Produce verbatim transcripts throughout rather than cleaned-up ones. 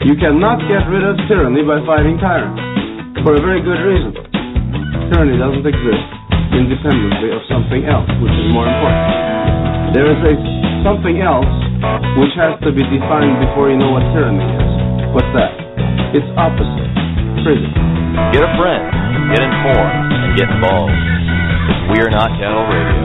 You cannot get rid of tyranny by fighting tyrants, for a very good reason. Tyranny doesn't exist independently of something else, which is more important. There is a something else which has to be defined before you know what tyranny is. What's that? It's opposite. Prison. Get a friend, get informed, and get involved. It's We Are Not Cattle Radio.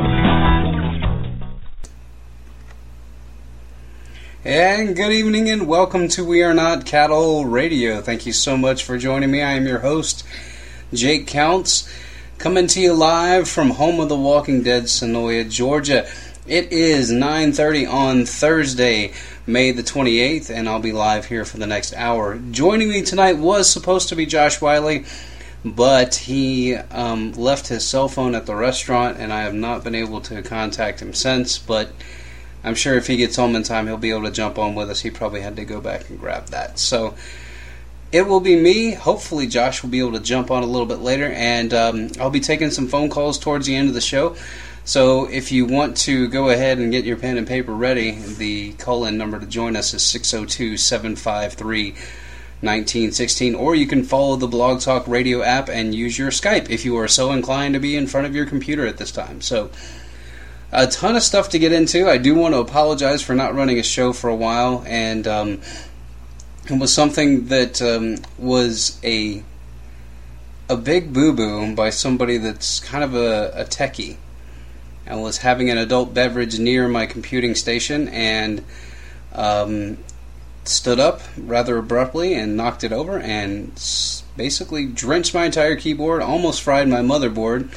And good evening and welcome to We Are Not Cattle Radio. Thank you so much for joining me. I am your host, Jake Counts, coming to you live from home of the Walking Dead, Senoia, Georgia. It is nine thirty on Thursday, May the twenty-eighth, and I'll be live here for the next hour. Joining me tonight was supposed to be Josh Wiley, but he um, left his cell phone at the restaurant, and I have not been able to contact him since, but I'm sure if he gets home in time, he'll be able to jump on with us. He probably had to go back and grab that. So it will be me. Hopefully Josh will be able to jump on a little bit later, and um, I'll be taking some phone calls towards the end of the show. So if you want to go ahead and get your pen and paper ready, the call-in number to join us is six oh two, seven five three, one nine one six, or you can follow the Blog Talk Radio app and use your Skype if you are so inclined to be in front of your computer at this time. So a ton of stuff to get into. I do want to apologize for not running a show for a while, and um, it was something that um, was a a big boo-boo by somebody that's kind of a, a techie. I was having an adult beverage near my computing station and um, stood up rather abruptly and knocked it over and basically drenched my entire keyboard, almost fried my motherboard.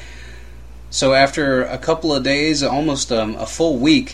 So after a couple of days, almost um, a full week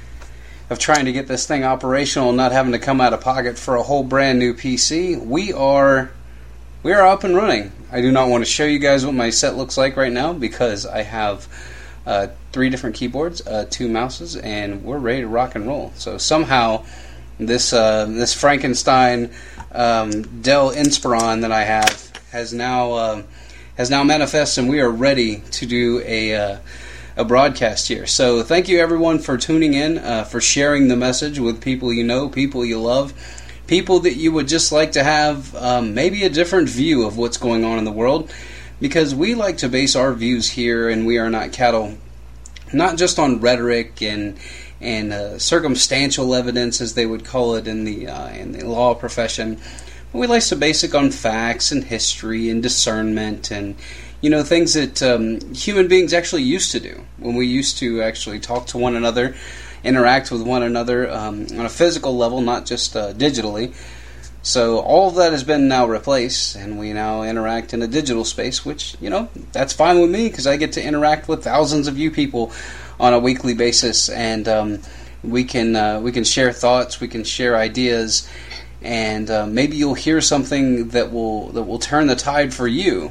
of trying to get this thing operational and not having to come out of pocket for a whole brand new P C, we are we are up and running. I do not want to show you guys what my set looks like right now because I have uh, three different keyboards, uh, two mouses, and we're ready to rock and roll. So somehow this uh, this Frankenstein um, Dell Inspiron that I have has now Uh, has now manifested, and we are ready to do a uh, a broadcast here. So thank you everyone for tuning in, uh, for sharing the message with people you know, people you love, people that you would just like to have um, maybe a different view of what's going on in the world, because we like to base our views here, and We Are Not Cattle, not just on rhetoric and and uh, circumstantial evidence, as they would call it in the uh, in the law profession. We like to base it on facts and history and discernment and, you know, things that um, human beings actually used to do when we used to actually talk to one another, interact with one another um, on a physical level, not just uh, digitally. So all of that has been now replaced, and we now interact in a digital space, which, you know, that's fine with me because I get to interact with thousands of you people on a weekly basis, and um, we can uh, we can share thoughts, we can share ideas. And uh, maybe you'll hear something that will that will turn the tide for you,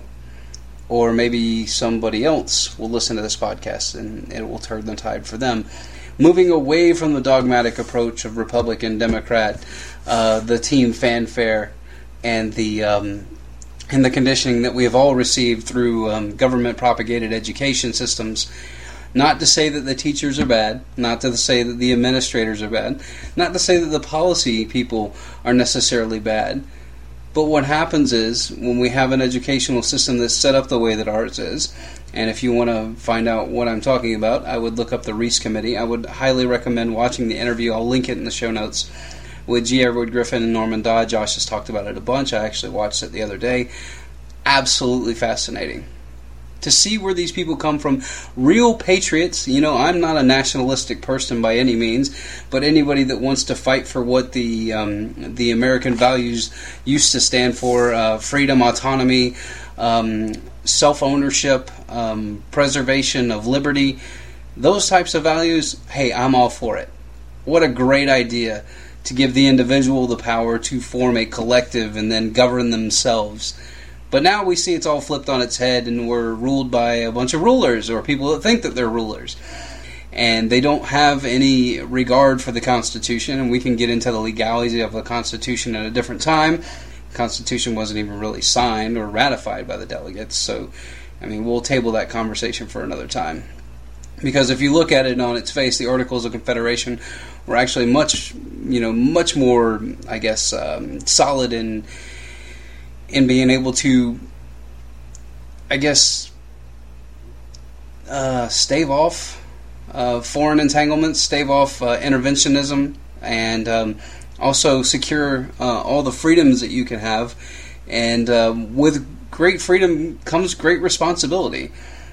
or maybe somebody else will listen to this podcast and it will turn the tide for them. Moving away from the dogmatic approach of Republican, Democrat, uh, the team fanfare, and the um, and the conditioning that we have all received through um, government-propagated education systems. Not to say that the teachers are bad, not to say that the administrators are bad, not to say that the policy people are necessarily bad, but what happens is when we have an educational system that's set up the way that ours is, and if you want to find out what I'm talking about, I would look up the Reese Committee. I would highly recommend watching the interview. I'll link it in the show notes with G. Edward Griffin and Norman Dodd. Josh has talked about it a bunch. I actually watched it the other day. Absolutely fascinating to see where these people come from. Real patriots. You know, I'm not a nationalistic person by any means, but anybody that wants to fight for what the um, the American values used to stand for, uh, freedom, autonomy, um, self-ownership, um, preservation of liberty, those types of values, hey, I'm all for it. What a great idea to give the individual the power to form a collective and then govern themselves. But now we see it's all flipped on its head, and we're ruled by a bunch of rulers, or people that think that they're rulers. And they don't have any regard for the Constitution, and we can get into the legality of the Constitution at a different time. The Constitution wasn't even really signed or ratified by the delegates, so, I mean, we'll table that conversation for another time. Because if you look at it on its face, the Articles of Confederation were actually much, you know, much more, I guess, um, solid in in being able to, I guess, uh, stave off uh, foreign entanglements, stave off uh, interventionism, and um, also secure uh, all the freedoms that you can have. And uh, with great freedom comes great responsibility.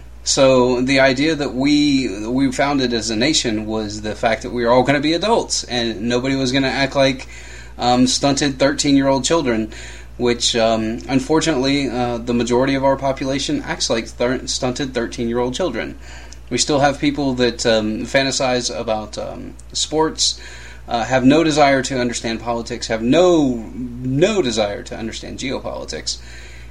So the idea that we we founded as a nation was the fact that we were all going to be adults, and nobody was going to act like um, stunted thirteen-year-old children, which um, unfortunately uh, the majority of our population acts like thir- stunted thirteen-year-old children. We still have people that um, fantasize about um, sports, uh, have no desire to understand politics, have no no desire to understand geopolitics,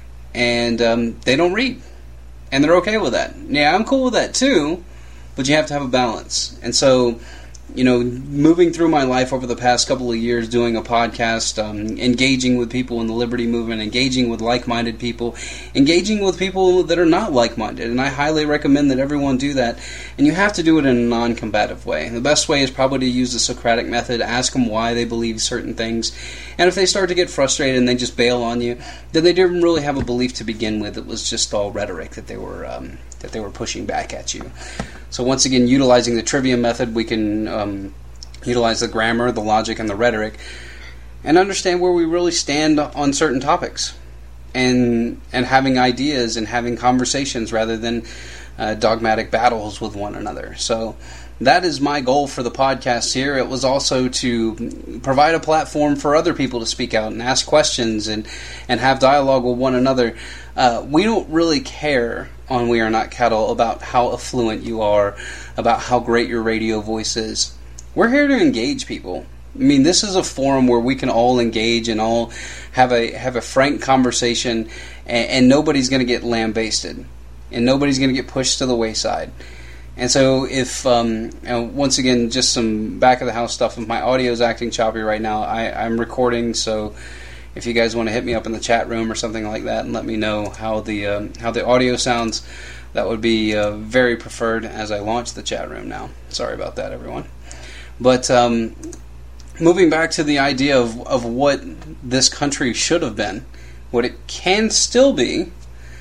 and um, they don't read. And they're okay with that. Yeah, I'm cool with that too, but you have to have a balance. And so, you know, moving through my life over the past couple of years, doing a podcast, um, engaging with people in the liberty movement, engaging with like-minded people, engaging with people that are not like-minded. And I highly recommend that everyone do that. And you have to do it in a non-combative way. The best way is probably to use the Socratic method, ask them why they believe certain things. And if they start to get frustrated and they just bail on you, then they didn't really have a belief to begin with. It was just all rhetoric that they were um, that they were pushing back at you. So once again, utilizing the trivia method, we can um, utilize the grammar, the logic, and the rhetoric, and understand where we really stand on certain topics, and and having ideas and having conversations rather than uh, dogmatic battles with one another. So that is my goal for the podcast here. It was also to provide a platform for other people to speak out and ask questions and, and have dialogue with one another. Uh, we don't really care on We Are Not Cattle about how affluent you are, about how great your radio voice is. We're here to engage people. I mean, this is a forum where we can all engage and all have a have a frank conversation, and, and nobody's going to get lambasted, and nobody's going to get pushed to the wayside. And so if, um, you know, once again, just some back-of-the-house stuff, if my audio is acting choppy right now, I, I'm recording, so if you guys want to hit me up in the chat room or something like that and let me know how the um, how the audio sounds, that would be uh, very preferred as I launch the chat room now. Sorry about that, everyone. But um, moving back to the idea of, of what this country should have been, what it can still be,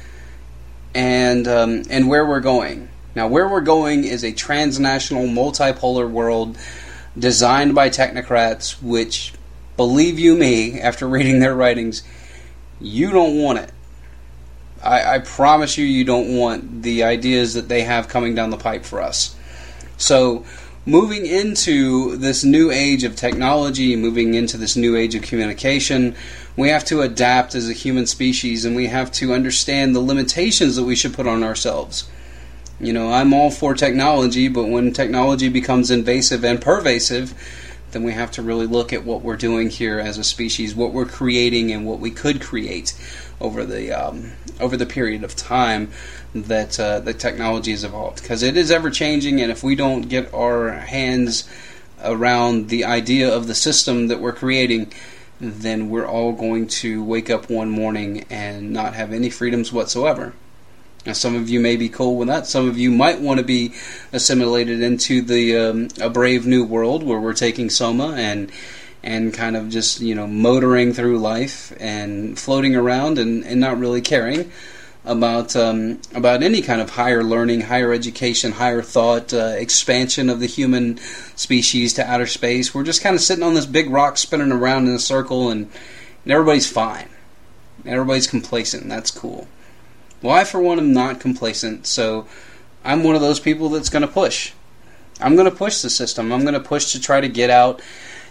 and um, and where we're going. Now, where we're going is a transnational, multipolar world designed by technocrats, which, believe you me, after reading their writings, you don't want it. I, I promise you, you don't want the ideas that they have coming down the pipe for us. So, moving into this new age of technology, moving into this new age of communication, we have to adapt as a human species, and we have to understand the limitations that we should put on ourselves. You know, I'm all for technology, but when technology becomes invasive and pervasive, then we have to really look at what we're doing here as a species, what we're creating, and what we could create over the um, over the period of time that uh, the technology has evolved. Because it is ever changing, and if we don't get our hands around the idea of the system that we're creating, then we're all going to wake up one morning and not have any freedoms whatsoever. Now, some of you may be cool with that. Some of you might want to be assimilated into the um, a brave new world where we're taking Soma and and kind of just, you know, motoring through life and floating around and, and not really caring about um, about any kind of higher learning, higher education, higher thought, uh, expansion of the human species to outer space. We're just kind of sitting on this big rock spinning around in a circle, and, and everybody's fine. Everybody's complacent, and that's cool. Well, I, for one, am not complacent, so I'm one of those people that's going to push. I'm going to push the system. I'm going to push to try to get out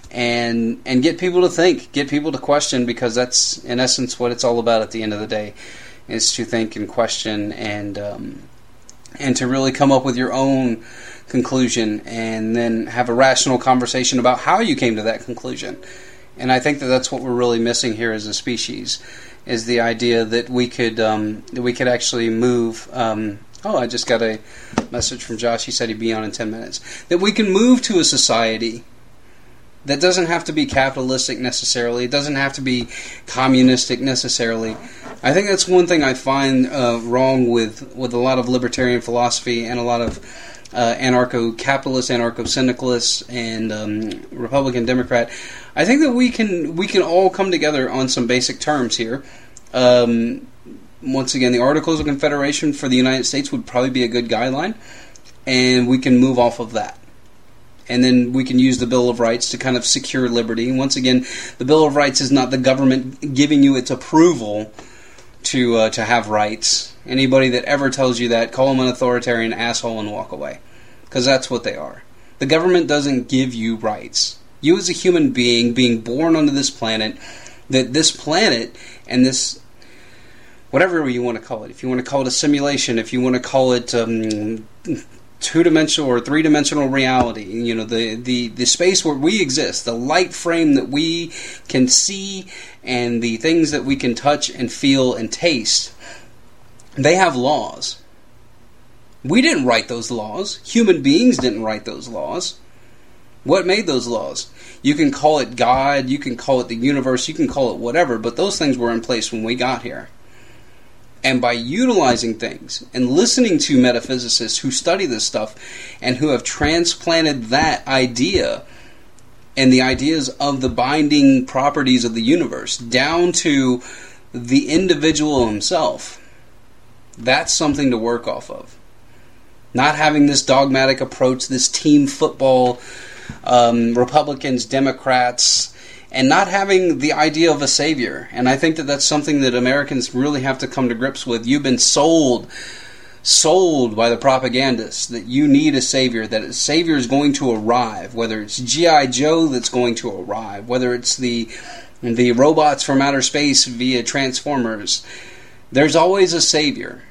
and and get people to think, get people to question, because that's, in essence, what it's all about at the end of the day, is to think and question and um, and to really come up with your own conclusion and then have a rational conversation about how you came to that conclusion. And I think that that's what we're really missing here as a species, is the idea that we could um, that we could actually move. Um, oh, I just got a message from Josh. He said he'd be on in ten minutes. That we can move to a society that doesn't have to be capitalistic necessarily. It doesn't have to be communistic necessarily. I think that's one thing I find uh, wrong with, with a lot of libertarian philosophy and a lot of uh, anarcho-capitalist, anarcho-syndicalist, and um, Republican, Democrat. I think that we can we can all come together on some basic terms here. Um, once again, the Articles of Confederation for the United States would probably be a good guideline, and we can move off of that. And then we can use the Bill of Rights to kind of secure liberty. Once again, the Bill of Rights is not the government giving you its approval to uh, to have rights. Anybody that ever tells you that, call them an authoritarian asshole and walk away. Because that's what they are. The government doesn't give you rights. You as a human being, being born onto this planet, that this planet and this, whatever you want to call it, if you want to call it a simulation, if you want to call it um, two-dimensional or three-dimensional reality, you know, the, the, the space where we exist, the light frame that we can see, and the things that we can touch and feel and taste, they have laws. We didn't write those laws. Human beings didn't write those laws. What made those laws? You can call it God, you can call it the universe, you can call it whatever, but those things were in place when we got here. And by utilizing things and listening to metaphysicists who study this stuff and who have transplanted that idea and the ideas of the binding properties of the universe down to the individual himself, that's something to work off of. Not having this dogmatic approach, this team football, um, Republicans, Democrats, and not having the idea of a savior. And I think that that's something that Americans really have to come to grips with. You've been sold, sold by the propagandists that you need a savior, that a savior is going to arrive, whether it's G I Joe that's going to arrive, whether it's the the robots from outer space via Transformers. There's always a savior.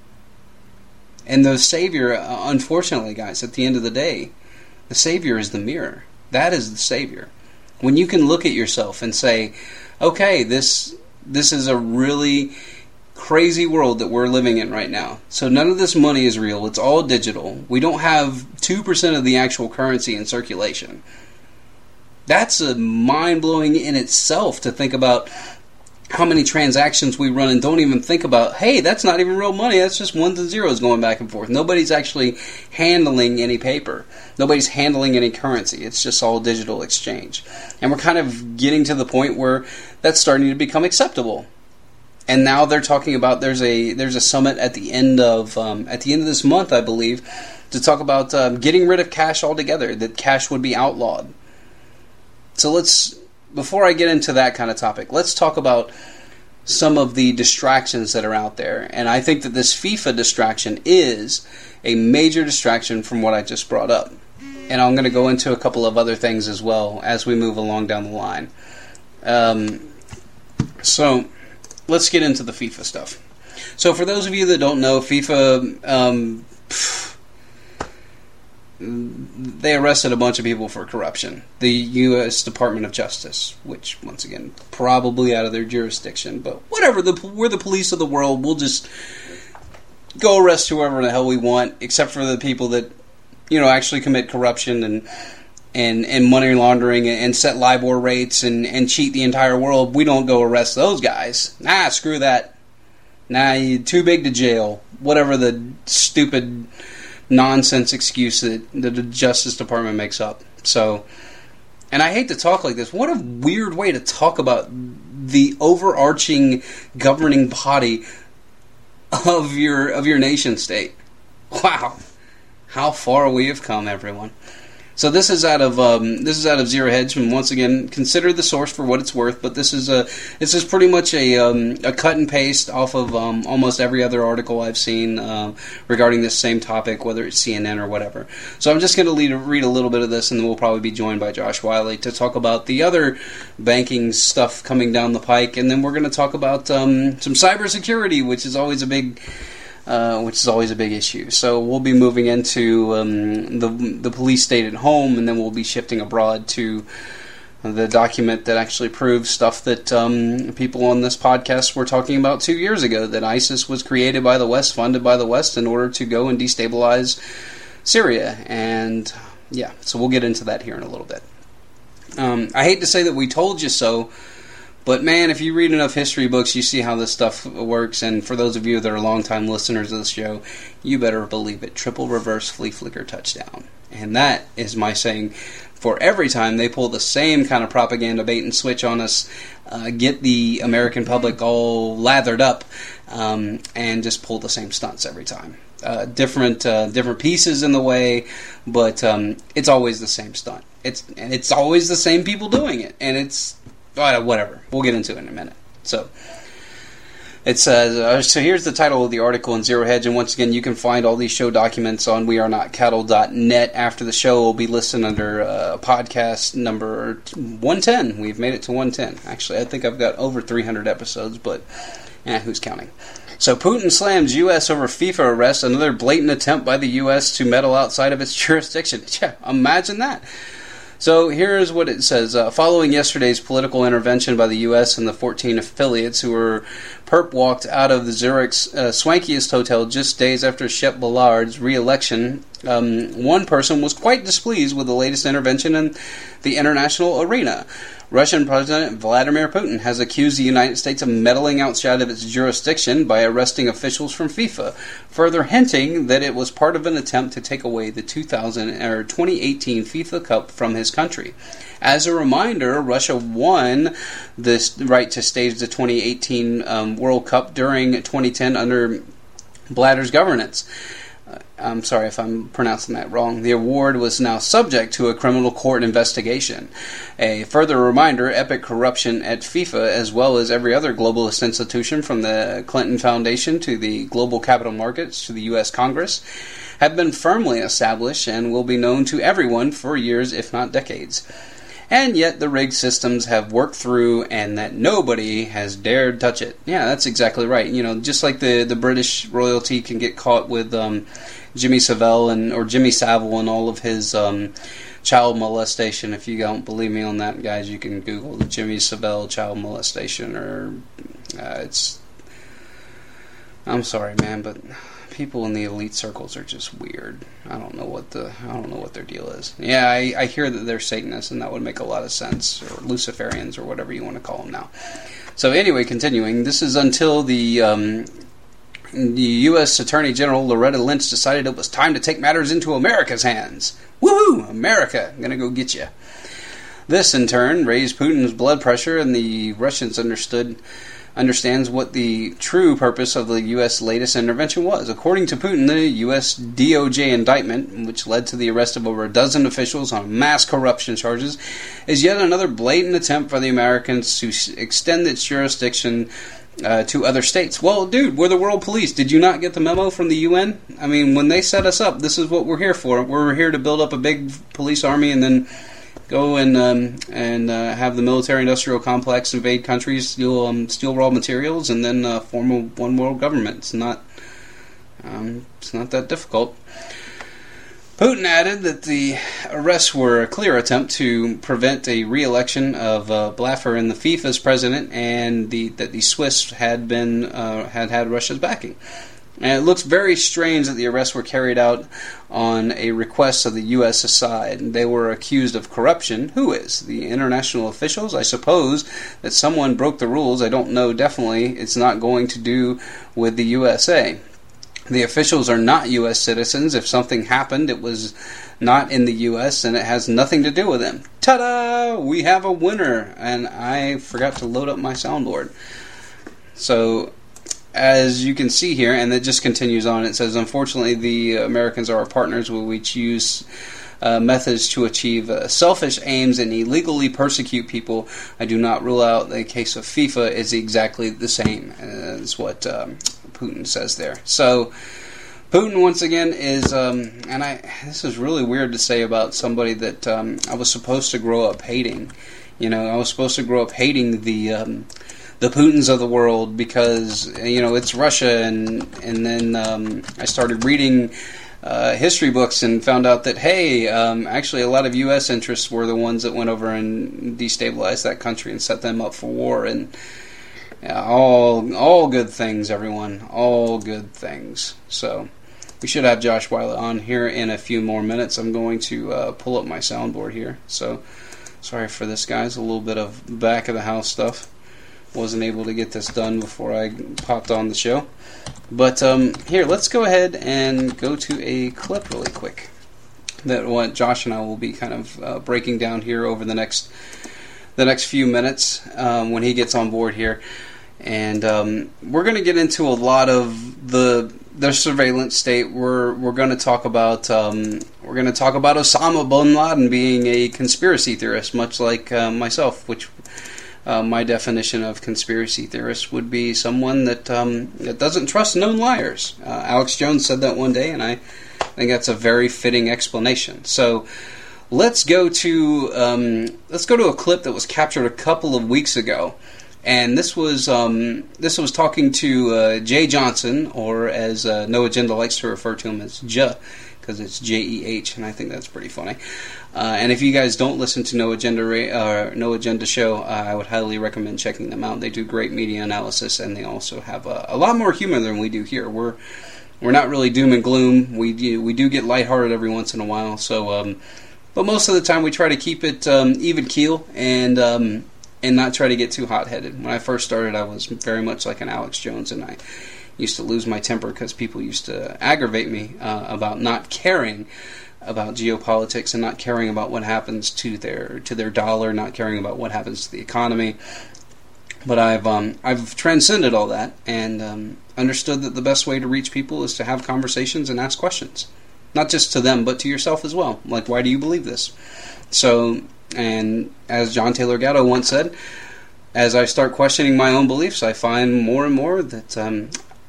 And the savior, uh, unfortunately, guys, at the end of the day, the savior is the mirror. That is the savior. When you can look at yourself and say, okay, this this is a really crazy world that we're living in right now. So none of this money is real. It's all digital. We don't have two percent of the actual currency in circulation. That's a mind-blowing in itself to think about how many transactions we run and don't even think about, hey, that's not even real money, that's just ones and zeros going back and forth. Nobody's actually handling any paper. Nobody's handling any currency. It's just all digital exchange. And we're kind of getting to the point where that's starting to become acceptable. And now they're talking about there's a there's a summit at the end of um, at the end of this month, I believe, to talk about um, getting rid of cash altogether, that cash would be outlawed. So let's Before I get into that kind of topic, let's talk about some of the distractions that are out there. And I think that this FIFA distraction is a major distraction from what I just brought up. And I'm going to go into a couple of other things as well as we move along down the line. Um, so, let's get into the FIFA stuff. So for those of you that don't know, FIFA... Um, pff, they arrested a bunch of people for corruption. The U S Department of Justice, which, once again, probably out of their jurisdiction, but whatever, the, we're the police of the world, we'll just go arrest whoever the hell we want, except for the people that, you know, actually commit corruption and and, and money laundering and set LIBOR rates and, and cheat the entire world. We don't go arrest those guys. Nah, screw that. Nah, you're too big to jail. Whatever the stupid nonsense excuse that the Justice Department makes up. So, and I hate to talk like this. What a weird way to talk about the overarching governing body of your of your nation state. Wow, how far we have come, everyone. So this is out of um, this is out of Zero Hedge, and once again, consider the source for what it's worth. But this is a this is pretty much a um, a cut and paste off of um, almost every other article I've seen uh, regarding this same topic, whether it's C N N or whatever. So I'm just going to read a little bit of this, and then we'll probably be joined by Josh Wiley to talk about the other banking stuff coming down the pike, and then we're going to talk about um, some cybersecurity, which is always a big. Uh, which is always a big issue. So we'll be moving into um, the the police state at home, and then we'll be shifting abroad to the document that actually proves stuff that um, people on this podcast were talking about two years ago, that ISIS was created by the West, funded by the West, in order to go and destabilize Syria. And yeah, so we'll get into that here in a little bit. Um, I hate to say that we told you so, But man, if you read enough history books, you see how this stuff works. And for those of you that are longtime listeners of the show, you better believe it. Triple reverse flea flicker touchdown. And that is my saying for every time they pull the same kind of propaganda bait and switch on us, uh, get the American public all lathered up, um, and just pull the same stunts every time. Uh, different uh, different pieces in the way, but um, it's always the same stunt. It's and it's always the same people doing it, and it's uh, whatever. We'll get into it in a minute. So it says uh, so. Here's the title of the article in Zero Hedge, and once again, you can find all these show documents on we are not cattle dot net. After the show, will be listed under uh, podcast number one ten. We've made it to one ten. Actually, I think I've got over three hundred episodes, but eh, who's counting? So Putin slams U S over FIFA arrest, another blatant attempt by the U S to meddle outside of its jurisdiction. Yeah, imagine that. So here's what it says. Uh, following yesterday's political intervention by the U S and the fourteen affiliates who were perp walked out of the Zurich's uh, swankiest hotel just days after Shep Ballard's re-election, um, one person was quite displeased with the latest intervention in the international arena. Russian President Vladimir Putin has accused the United States of meddling outside of its jurisdiction by arresting officials from FIFA, further hinting that it was part of an attempt to take away the two thousand or twenty eighteen FIFA Cup from his country. As a reminder, Russia won the right to stage the twenty eighteen um, World Cup during twenty ten under Blatter's governance. I'm sorry if I'm pronouncing that wrong. The award was now subject to a criminal court investigation. A further reminder, epic corruption at FIFA, as well as every other globalist institution from the Clinton Foundation to the global capital markets to the U S Congress, have been firmly established and will be known to everyone for years, if not decades. And yet the rigged systems have worked through and that nobody has dared touch it. Yeah, that's exactly right. You know, just like the, the British royalty can get caught with um, Jimmy Savile and or Jimmy Savile and all of his um, child molestation. If you don't believe me on that, guys, you can Google the Jimmy Savile child molestation. Or uh, it's, I'm sorry, man, but people in the elite circles are just weird. I don't know what the I don't know what their deal is. Yeah, I, I hear that they're Satanists, and that would make a lot of sense, or Luciferians, or whatever you want to call them now. So anyway, continuing, this is until the um, the U S Attorney General Loretta Lynch decided it was time to take matters into America's hands. Woohoo! America, I'm gonna go get you. This, in turn, raised Putin's blood pressure, and the Russians understood understands what the true purpose of the U S latest intervention was. According to Putin, the U S D O J indictment, which led to the arrest of over a dozen officials on mass corruption charges, is yet another blatant attempt for the Americans to extend its jurisdiction uh, to other states. Well, dude, we're the world police. Did you not get the memo from the U N? I mean, when they set us up, this is what we're here for. We're here to build up a big police army and then go and um, and uh, have the military-industrial complex invade countries, steal um, steal raw materials, and then uh, form a one-world government. It's not um, it's not that difficult. Putin added that the arrests were a clear attempt to prevent a re-election of uh, Blatter in the FIFA's president, and the that the Swiss had been uh, had had Russia's backing. And it looks very strange that the arrests were carried out on a request of the U S side. They were accused of corruption. Who is? The international officials? I suppose that someone broke the rules. I don't know. Definitely, it's not going to do with the U S A. The officials are not U S citizens. If something happened, it was not in the U S, and it has nothing to do with them. Ta-da! We have a winner. And I forgot to load up my soundboard. So, as you can see here, and it just continues on, it says, unfortunately, the Americans are our partners where we choose uh, methods to achieve uh, selfish aims and illegally persecute people. I do not rule out the case of FIFA is exactly the same as what um, Putin says there. So, Putin, once again, is, um, and I this is really weird to say about somebody that um, I was supposed to grow up hating. You know, I was supposed to grow up hating the Um, the Putins of the world because, you know, it's Russia, and and then um, I started reading uh, history books and found out that, hey, um, actually a lot of U S interests were the ones that went over and destabilized that country and set them up for war, and yeah, all all good things, everyone, all good things. So we should have Josh Wiley on here in a few more minutes. I'm going to uh, pull up my soundboard here, so sorry for this, guys, a little bit of back of the house stuff. wasn't able to get this done before I popped on the show. But um, here, let's go ahead and go to a clip really quick that what Josh and I will be kind of uh, breaking down here over the next the next few minutes um, when he gets on board here. And um, we're going to get into a lot of the the surveillance state. We're we're going to talk about um, we're going to talk about Osama bin Laden being a conspiracy theorist, much like uh, myself. Which uh, my definition of conspiracy theorist would be someone that um, that doesn't trust known liars. Uh, Alex Jones said that one day, and I think that's a very fitting explanation. So let's go to um, let's go to a clip that was captured a couple of weeks ago. And this was um, this was talking to uh, Jeh Johnson, or as uh, No Agenda likes to refer to him as J, because it's J E H, and I think that's pretty funny. Uh, and if you guys don't listen to No Agenda uh, No Agenda show, uh, I would highly recommend checking them out. They do great media analysis, and they also have a, a lot more humor than we do here. We're we're not really doom and gloom. We do, we do get lighthearted every once in a while. So, um, but most of the time we try to keep it um, even keel and. Um, And not try to get too hot-headed. When I first started, I was very much like an Alex Jones, and I used to lose my temper because people used to aggravate me uh, about not caring about geopolitics and not caring about what happens to their to their dollar, not caring about what happens to the economy. But I've um, I've transcended all that and um, understood that the best way to reach people is to have conversations and ask questions, not just to them but to yourself as well. Like, why do you believe this? So. And as John Taylor Gatto once said, as I start questioning my own beliefs, I find more and more that um,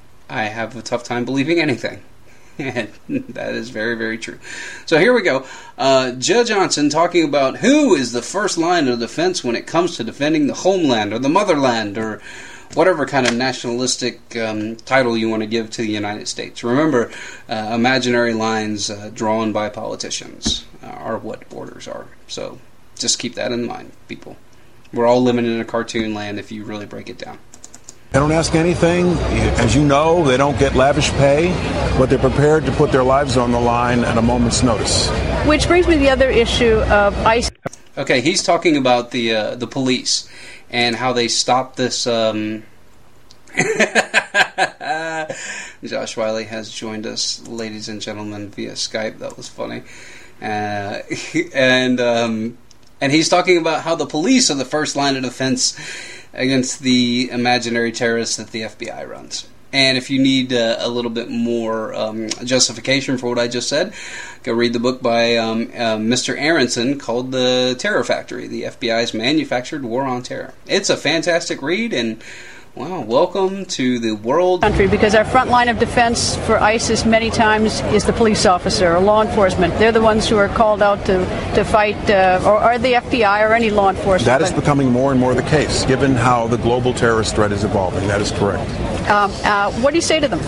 I have a tough time believing anything. And that is very, very true. So here we go. Uh, Jeh Johnson talking about who is the first line of defense when it comes to defending the homeland or the motherland or whatever kind of nationalistic um, title you want to give to the United States. Remember, uh, imaginary lines uh, drawn by politicians uh, are what borders are. So just keep that in mind, people. We're all living in a cartoon land if you really break it down. They don't ask anything. As you know, they don't get lavish pay, but they're prepared to put their lives on the line at a moment's notice. Which brings me to the other issue of ICE. Okay, he's talking about the uh, the police and how they stopped this. Um... Josh Wiley has joined us, ladies and gentlemen, via Skype. That was funny. Uh, and um, and he's talking about how the police are the first line of defense against the imaginary terrorists that the F B I runs. And if you need uh, a little bit more um, justification for what I just said, go read the book by um, uh, Mister Aronson called The Terror Factory, the F B I's Manufactured War on Terror. It's a fantastic read, and wow, welcome to the world country, because our front line of defense for ISIS many times is the police officer or law enforcement. They're the ones who are called out to, to fight, uh, or, or the F B I or any law enforcement. That is becoming more and more the case, given how the global terrorist threat is evolving. That is correct. Um, uh, what do you say to them?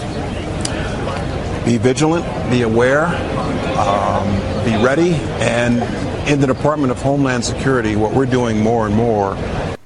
Be vigilant, be aware, um, be ready, and in the Department of Homeland Security, what we're doing more and more.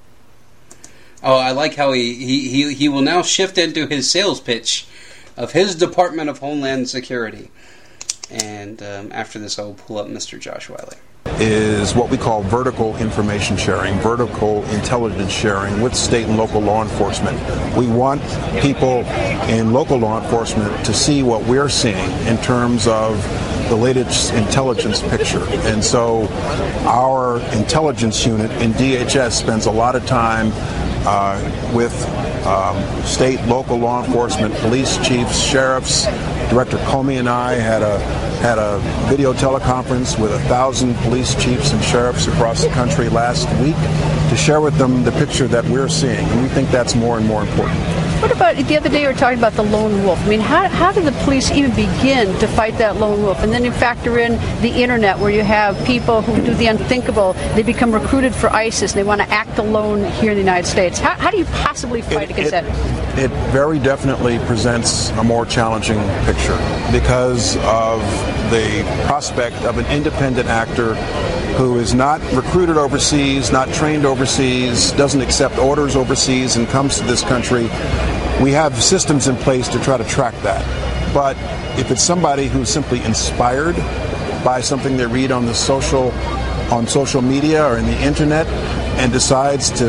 Oh, I like how he, he, he, he will now shift into his sales pitch of his Department of Homeland Security. And um, after this, I will pull up Mister Josh Wiley. Is what we call vertical information sharing, vertical intelligence sharing with state and local law enforcement. We want people in local law enforcement to see what we're seeing in terms of the latest intelligence picture. And so our intelligence unit in D H S spends a lot of time uh, with um, state, local law enforcement, police chiefs, sheriffs. Director Comey and I had a had a video teleconference with a thousand police chiefs and sheriffs across the country last week to share with them the picture that we're seeing, and we think that's more and more important. What about the other day we were talking about the lone wolf? I mean, how how do the police even begin to fight that lone wolf? And then you factor in the internet, where you have people who do the unthinkable. They become recruited for ISIS, and they want to act alone here in the United States. How, how do you possibly fight it, against it, that? It very definitely presents a more challenging picture because of the prospect of an independent actor who is not recruited overseas, not trained overseas, doesn't accept orders overseas, and comes to this country. We have systems in place to try to track that. But if it's somebody who's simply inspired by something they read on the social, on social media or in the internet, and decides to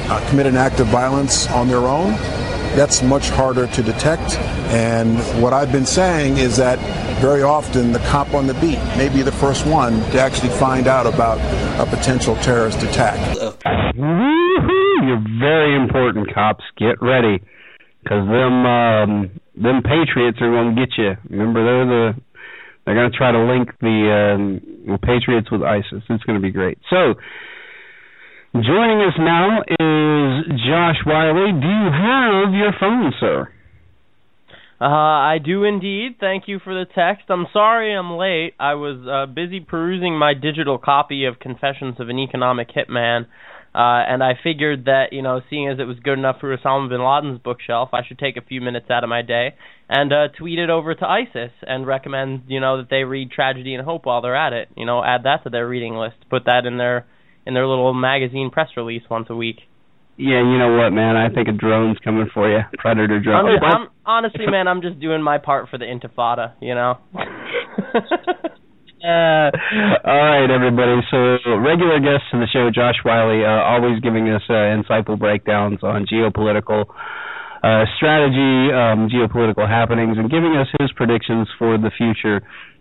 uh, commit an act of violence on their own, that's much harder to detect. And what I've been saying is that very often the cop on the beat may be the first one to actually find out about a potential terrorist attack. Woo-hoo! You're very important, cops. Get ready, because them um, them patriots are going to get you. Remember, they're the they're going to try to link the um, patriots with ISIS. It's going to be great. So, joining us now is Josh Wiley. Do you have your phone, sir? Uh, I do indeed. Thank you for the text. I'm sorry I'm late. I was uh, busy perusing my digital copy of Confessions of an Economic Hitman, uh, and I figured that, you know, seeing as it was good enough for Osama bin Laden's bookshelf, I should take a few minutes out of my day and uh, tweet it over to ISIS and recommend, you know, that they read Tragedy and Hope while they're at it. You know, add that to their reading list. Put that in their in their little magazine press release once a week. Yeah, you know what, man? I think a drone's coming for you. Predator drone. I'm, just, I'm honestly, man, I'm just doing my part for the Intifada, you know? uh, all right, everybody. So, regular guest to the show, Josh Wiley, uh, always giving us uh, insightful breakdowns on geopolitical uh, strategy, um, geopolitical happenings, and giving us his predictions for the future.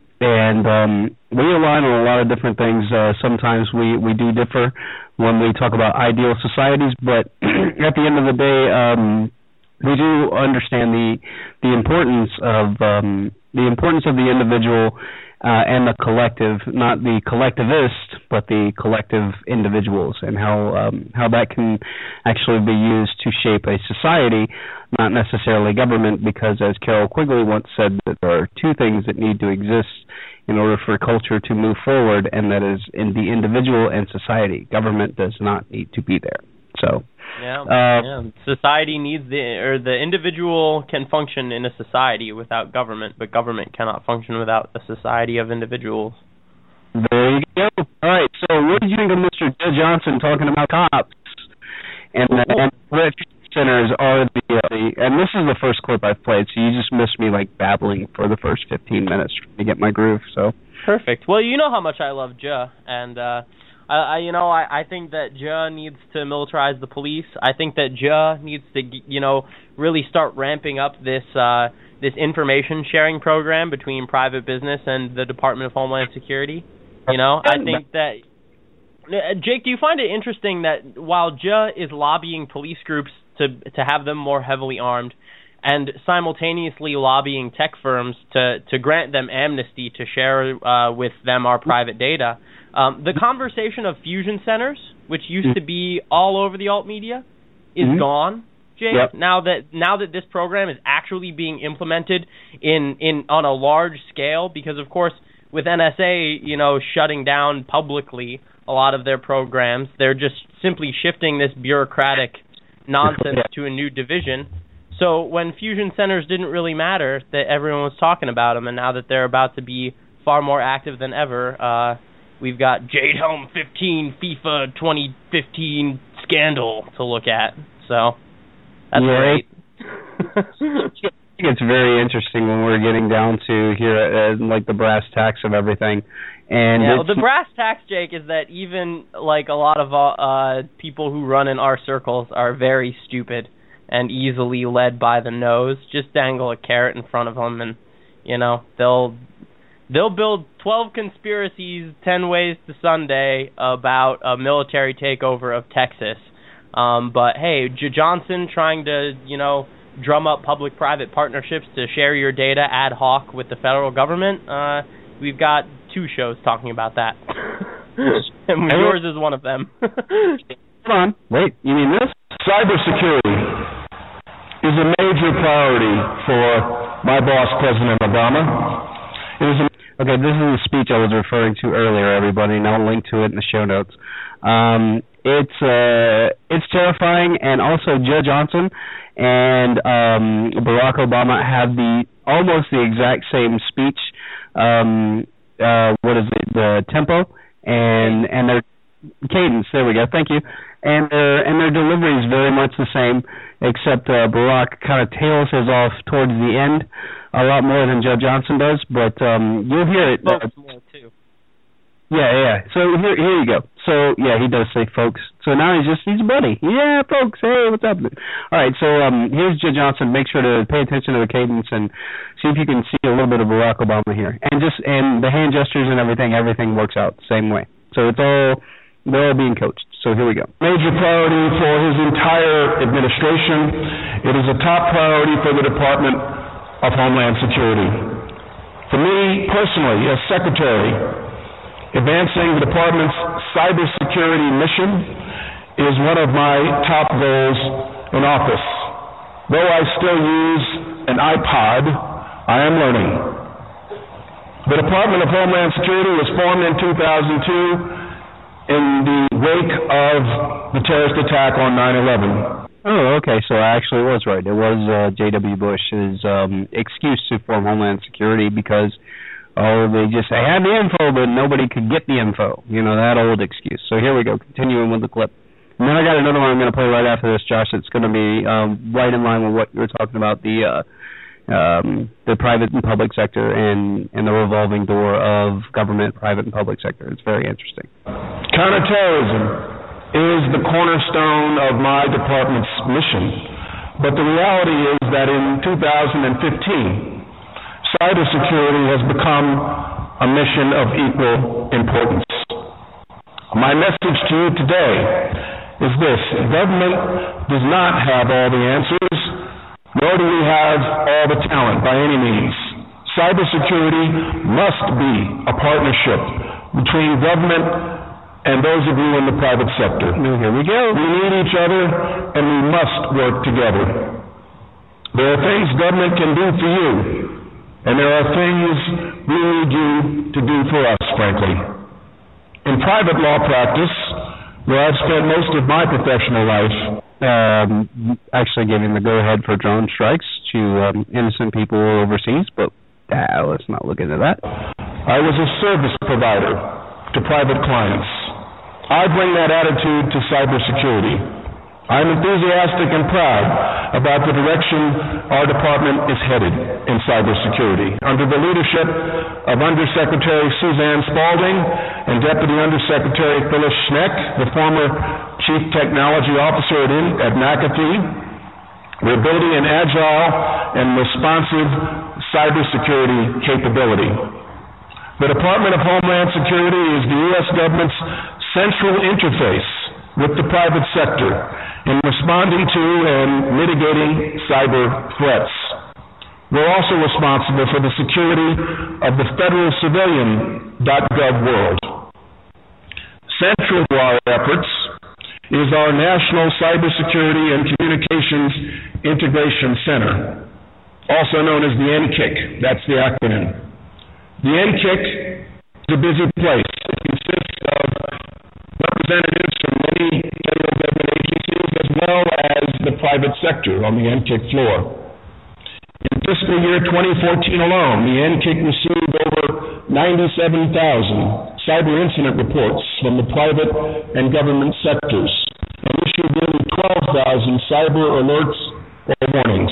And um, we align on a lot of different things. Uh, sometimes we, we do differ when we talk about ideal societies, but at the end of the day, um, we do understand the the importance of um, the importance of the individual uh, and the collective, not the collectivist, but the collective individuals, and how um, how that can actually be used to shape a society, not necessarily government, because as Carol Quigley once said, that there are two things that need to exist in order for culture to move forward, and that is in the individual and society. Government does not need to be there. So, yeah, uh, yeah. Society needs the, or the individual can function in a society without government, but government cannot function without a society of individuals. There you go. All right, so what did you think of Mister Joe Johnson talking about cops? And, and what centers are the, uh, the, and this is the first clip I've played, so you just missed me like babbling for the first fifteen minutes to get my groove. So perfect. Well, you know how much I love Joe, and uh, I, I, you know, I, I think that Joe needs to militarize the police. I think that Joe needs to, you know, really start ramping up this uh, this information sharing program between private business and the Department of Homeland Security. You know, I think that. Jake, do you find it interesting that while Joe is lobbying police groups to to have them more heavily armed, and simultaneously lobbying tech firms to, to grant them amnesty to share uh, with them our private data, um, the conversation of fusion centers, which used to be all over the alt media, is mm-hmm. gone, Jake. Yep. Now that now that this program is actually being implemented in, in on a large scale, because of course with N S A, you know, shutting down publicly a lot of their programs, they're just simply shifting this bureaucratic nonsense to a new division. So when fusion centers didn't really matter, that everyone was talking about them, and now that they're about to be far more active than ever, uh, we've got Jade Helm fifteen FIFA twenty fifteen scandal to look at. So that's yeah, great. I think it's very interesting when we're getting down to here, uh, like the brass tacks of everything. And yeah, well, the brass tacks, Jake, is that even like a lot of uh, people who run in our circles are very stupid and easily led by the nose. Just dangle a carrot in front of them, and you know they'll they'll build twelve conspiracies, ten ways to Sunday about a military takeover of Texas. Um, but hey, J- Johnson trying to you know drum up public-private partnerships to share your data ad hoc with the federal government. Uh, we've got two shows talking about that. And yours is one of them. Hold on. Wait, you mean this? Cybersecurity is a major priority for my boss, President Obama. It is a okay, this is the speech I was referring to earlier, everybody, and I'll link to it in the show notes. Um, it's uh, it's terrifying, and also Joe Johnson and um, Barack Obama have the almost the exact same speech. Um, uh, what is it? The tempo and and their cadence. There we go. Thank you. And their and their delivery is very much the same, except uh, Barack kind of tails his off towards the end a lot more than Joe Johnson does. But um, you'll hear it. Uh, more too. Yeah, yeah. So here, here you go. So yeah, he does say folks. So now he's just he's a buddy. Yeah, folks. Hey, what's up? All right. So um, here's Jed Johnson. Make sure to pay attention to the cadence and see if you can see a little bit of Barack Obama here. And just and the hand gestures and everything, everything works out the same way. So it's all they're all being coached. So here we go. Major priority for his entire administration. It is a top priority for the Department of Homeland Security. For me personally, as Secretary, advancing the Department's cybersecurity mission is one of my top goals in office. Though I still use an iPod, I am learning. The Department of Homeland Security was formed in two thousand two in the wake of the terrorist attack on nine eleven. Oh, okay, so I actually was right. It was uh, J W Bush's um, excuse to form Homeland Security because, oh, they just they had the info, but nobody could get the info. You know, that old excuse. So here we go, continuing with the clip. And then I got another one I'm going to play right after this, Josh. It's going to be um, right in line with what you were talking about, the uh, um, the private and public sector and, and the revolving door of government, private, and public sector. It's very interesting. Counterterrorism is the cornerstone of my department's mission. But the reality is that in two thousand fifteen, cybersecurity has become a mission of equal importance. My message to you today is this: government does not have all the answers, nor do we have all the talent by any means. Cybersecurity must be a partnership between government and those of you in the private sector. Here we go. We need each other, and we must work together. There are things government can do for you, and there are things we need you to do for us, frankly. In private law practice, where I've spent most of my professional life, um, actually giving the go-ahead for drone strikes to um, innocent people overseas, but uh, let's not look into that. I was a service provider to private clients. I bring that attitude to cybersecurity. I'm enthusiastic and proud about the direction our department is headed in cybersecurity. Under the leadership of Undersecretary Suzanne Spalding and Deputy Undersecretary Phyllis Schneck, the former Chief Technology Officer at, in, at McAfee, we're building an agile and responsive cybersecurity capability. The Department of Homeland Security is the U S government's central interface with the private sector in responding to and mitigating cyber threats. We're also responsible for the security of the federal civilian dot gov world. Central to our efforts is our National Cybersecurity and Communications Integration Center, also known as the N C I C. That's the acronym. The N C I C is a busy place. It consists of representatives from many federal government agencies as well as the private sector on the N C I C floor. In fiscal year twenty fourteen alone, the N C I C received over ninety-seven thousand cyber incident reports from the private and government sectors and issued nearly twelve thousand cyber alerts or warnings.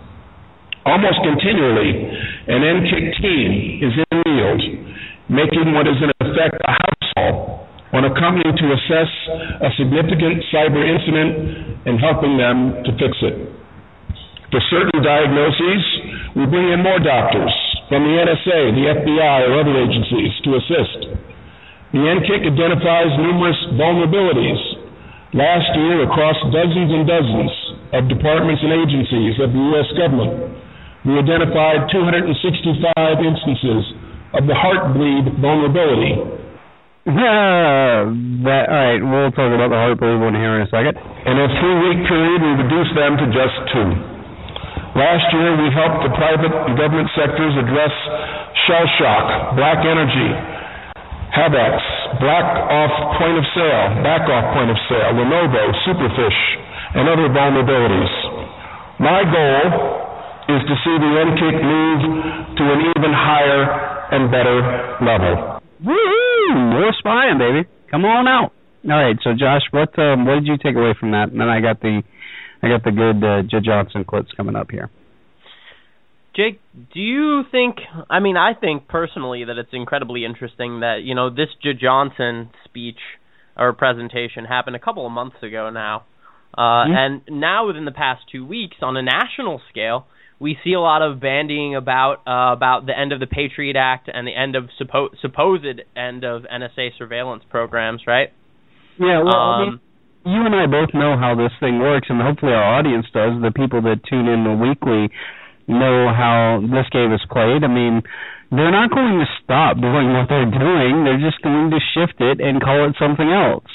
Almost continually, an N C I C team is in the field, making what is in effect a house call on a company to assess a significant cyber incident and helping them to fix it. For certain diagnoses, we bring in more doctors from the N S A, the F B I, or other agencies to assist. The N C I C identifies numerous vulnerabilities. Last year, across dozens and dozens of departments and agencies of the U S government, we identified two hundred sixty-five instances of the Heartbleed vulnerability. Uh, that, all right, we'll talk about the Heartbleed one here in a second. In a three-week period, we reduced them to just two. Last year, we helped the private and government sectors address shell shock, black energy, Habex, black off point of sale, back off point of sale, Lenovo, Superfish, and other vulnerabilities. My goal is to see the N C I C move to an even higher and better level. Woo! More spying, baby. Come on out. All right, so Josh, what um, what did you take away from that? And then I got the I got the good uh, Jed Johnson clips coming up here. Jake, do you think, I mean, I think personally that it's incredibly interesting that, you know, this J. Johnson speech or presentation happened a couple of months ago now. Uh, mm-hmm. And now within the past two weeks, on a national scale, we see a lot of bandying about uh, about the end of the Patriot Act and the end of suppo- supposed end of N S A surveillance programs, right? Yeah, well, um, I mean, you and I both know how this thing works, and hopefully our audience does. The people that tune in weekly know how this game is played. I mean, they're not going to stop doing what they're doing. They're just going to shift it and call it something else.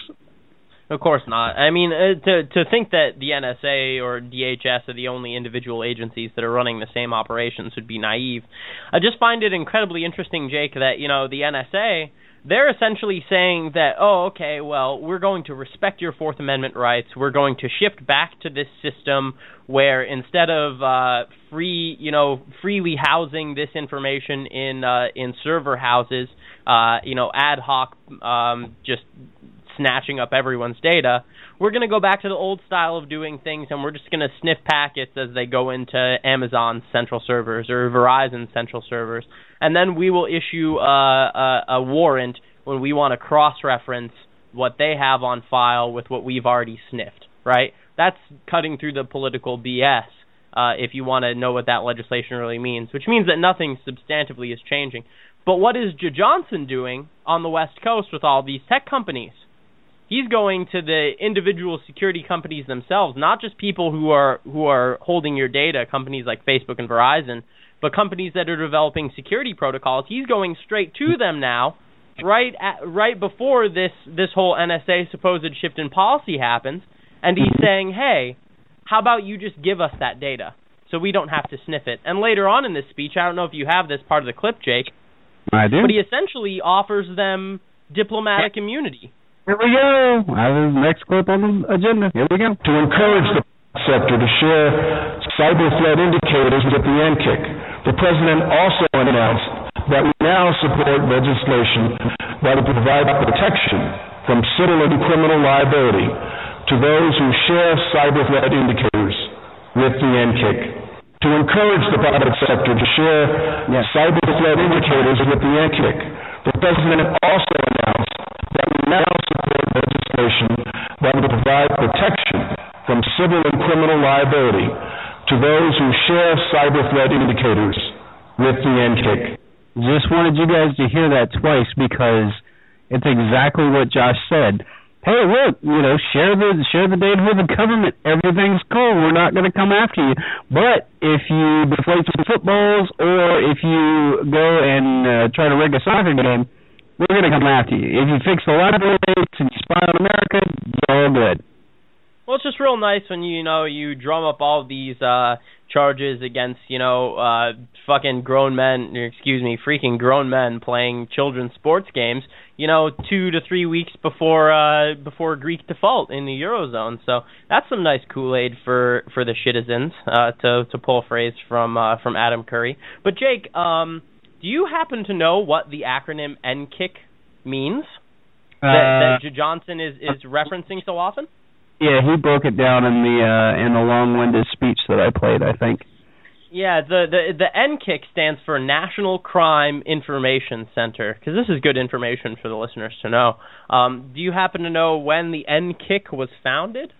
Of course not. I mean, uh, to to think that the N S A or D H S are the only individual agencies that are running the same operations would be naive. I just find it incredibly interesting, Jake, that, you know, the N S A, they're essentially saying that, oh, okay, well, we're going to respect your Fourth Amendment rights. We're going to shift back to this system where instead of uh, free, you know, freely housing this information in uh, in server houses, uh, you know, ad hoc, um, just snatching up everyone's data, we're going to go back to the old style of doing things, and we're just going to sniff packets as they go into Amazon's central servers or Verizon's central servers, and then we will issue a, a, a warrant when we want to cross-reference what they have on file with what we've already sniffed, right? That's cutting through the political B S, uh, if you want to know what that legislation really means, which means that nothing substantively is changing. But what is J. Johnson doing on the West Coast with all these tech companies? He's going to the individual security companies themselves, not just people who are who are holding your data, companies like Facebook and Verizon, but companies that are developing security protocols. He's going straight to them now, right at, right before this this whole N S A supposed shift in policy happens, and he's saying, hey, how about you just give us that data so we don't have to sniff it? And later on in this speech, I don't know if you have this part of the clip, Jake, I do, but he essentially offers them diplomatic immunity. Here we go. I have the next clip on the agenda. Here we go. To encourage the sector to share cyber threat indicators with the N C I C, the President also announced that we now support legislation that will provide protection from civil and criminal liability to those who share cyber threat indicators with the N C I C. To encourage the private sector to share yes. cyber threat indicators with the N C I C, the President also announced that we now support legislation that will provide protection from civil and criminal liability to those who share cyber threat indicators with the N C I C. Just wanted you guys to hear that twice because it's exactly what Josh said. Hey, look, you know, share the share the data with the government. Everything's cool. We're not going to come after you. But if you deflate some footballs or if you go and uh, try to rig a soccer game, we're going to come after you. If you fix the library rates and you spy on America, you're all good. Well, it's just real nice when, you know, you drum up all these uh, charges against, you know, uh, fucking grown men, excuse me, freaking grown men playing children's sports games, you know, two to three weeks before uh, before Greek default in the Eurozone. So that's some nice Kool-Aid for, for the citizens, uh, to, to pull a phrase from, uh, from Adam Curry. But, Jake, um... do you happen to know what the acronym N C I C means that, uh, that J. Johnson is, is referencing so often? Yeah, he broke it down in the uh, in the long-winded speech that I played, I think. Yeah, the, the, the N C I C stands for National Crime Information Center, because this is good information for the listeners to know. Um, do you happen to know when the N C I C was founded?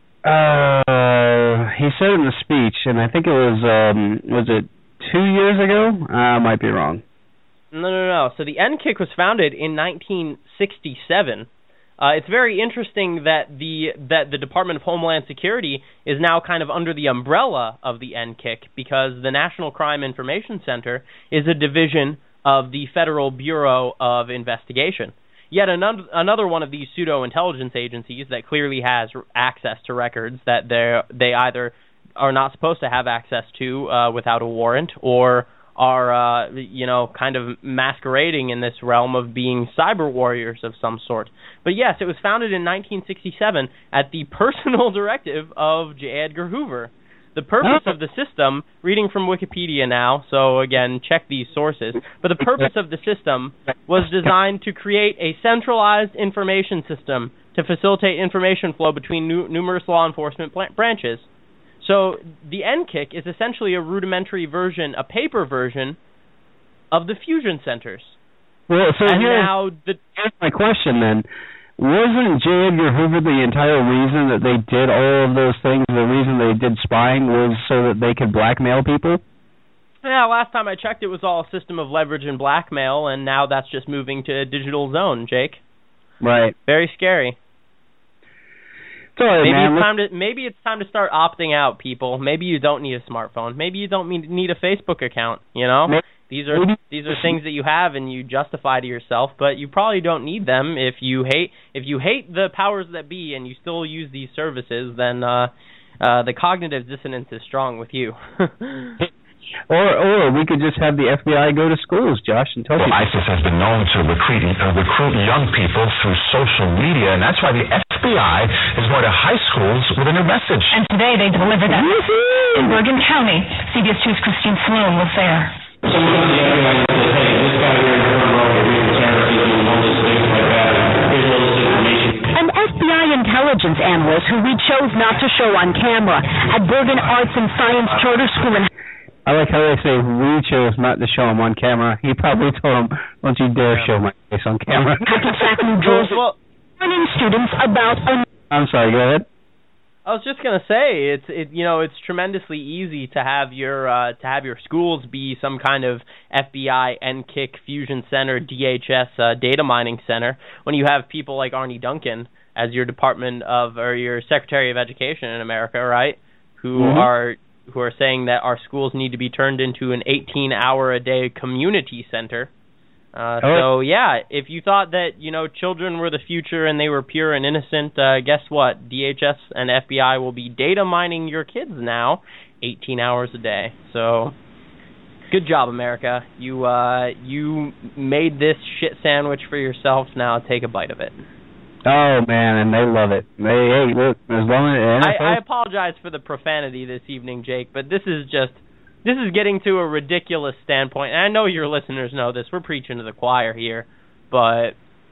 Uh, he said in the speech, and I think it was, um, was it two years ago? I uh, might be wrong. No, no, no. So the N C I C was founded in nineteen sixty-seven. Uh, it's very interesting that the that the Department of Homeland Security is now kind of under the umbrella of the N C I C because the National Crime Information Center is a division of the Federal Bureau of Investigation. Yet another, another one of these pseudo-intelligence agencies that clearly has access to records that they they either are not supposed to have access to uh, without a warrant, or are, uh, you know, kind of masquerading in this realm of being cyber warriors of some sort. But yes, it was founded in nineteen sixty-seven at the personal directive of J. Edgar Hoover. The purpose of the system, reading from Wikipedia now, so again, check these sources, but the purpose of the system was designed to create a centralized information system to facilitate information flow between nu- numerous law enforcement pl- branches. So the N Kick is essentially a rudimentary version, a paper version, of the fusion centers. Well, so and here's, now the, here's my question then. Wasn't J. Edgar Hoover the entire reason that they did all of those things, the reason they did spying was so that they could blackmail people? Yeah, last time I checked, it was all a system of leverage and blackmail, and now that's just moving to a digital zone, Jake. Right. Very scary. Sorry, maybe man. it's time to maybe it's time to start opting out, people. Maybe you don't need a smartphone. Maybe you don't need a Facebook account. You know, maybe, these are maybe. these are things that you have and you justify to yourself, but you probably don't need them. If you hate if you hate the powers that be and you still use these services, then uh, uh, the cognitive dissonance is strong with you. Or, or we could just have the F B I go to schools, Josh, and tell well, people. ISIS has been known to recruit, uh, recruit young people through social media, and that's why the F B I is going to high schools with a new message. And today they delivered that in Bergen County. C B S two's Christine Sloan was there. Someone from the F B I says, hey, this guy here in front row, we can terror people and all this things like that. Here's all this information. An F B I intelligence analyst who we chose not to show on camera at Bergen Arts and Science Charter School in I like how they say we chose not to show him on camera. He probably told him, "Don't you dare show my face on camera." Hackensack, New Jersey, warning students about. A I'm sorry. Go ahead. I was just gonna say it's it you know it's tremendously easy to have your uh, to have your schools be some kind of F B I N Kick Fusion Center D H S uh, data mining center when you have people like Arnie Duncan as your Department of or your Secretary of Education in America, right? Who mm-hmm. are who are saying that our schools need to be turned into an eighteen hour a day community center. Uh, so, yeah, if you thought that, you know, children were the future and they were pure and innocent, uh, guess what? D H S and F B I will be data mining your kids now eighteen hours a day. So, good job, America. You uh, you made this shit sandwich for yourselves. Now take a bite of it. Oh, man, and they love it. They, hey, look, as long as... I, I apologize for the profanity this evening, Jake, but this is just... This is getting to a ridiculous standpoint, and I know your listeners know this. We're preaching to the choir here, but...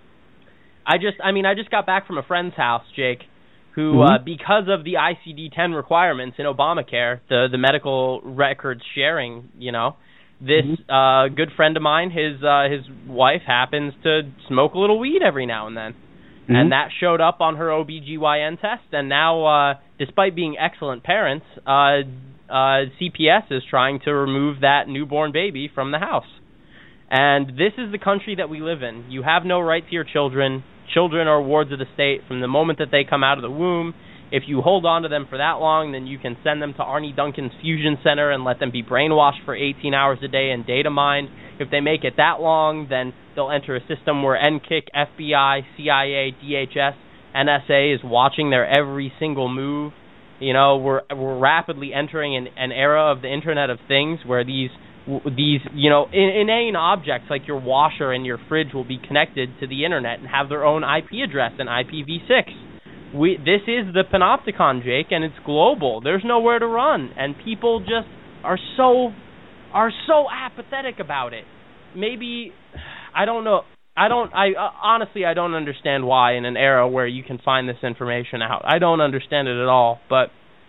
I just, I mean, I just got back from a friend's house, Jake, who, mm-hmm. uh, because of the I C D ten requirements in Obamacare, the, the medical records sharing, you know, this mm-hmm. uh, good friend of mine, his uh, his wife happens to smoke a little weed every now and then. Mm-hmm. And that showed up on her O B G Y N test, and now, uh, despite being excellent parents, uh, uh, C P S is trying to remove that newborn baby from the house. And this is the country that we live in. You have no right to your children. Children are wards of the state from the moment that they come out of the womb. If you hold on to them for that long, then you can send them to Arnie Duncan's Fusion Center and let them be brainwashed for eighteen hours a day and data mined. If they make it that long, then they'll enter a system where N Kick, F B I, C I A, D H S, N S A is watching their every single move. You know, we're we're rapidly entering an, an era of the Internet of Things where these these you know in, inane objects like your washer and your fridge will be connected to the Internet and have their own I P address and I P v six. We this is the panopticon, Jake, and it's global. There's nowhere to run, and people just are so are so apathetic about it. Maybe I don't know. I don't. I uh, honestly, I don't understand why in an era where you can find this information out. I don't understand it at all. But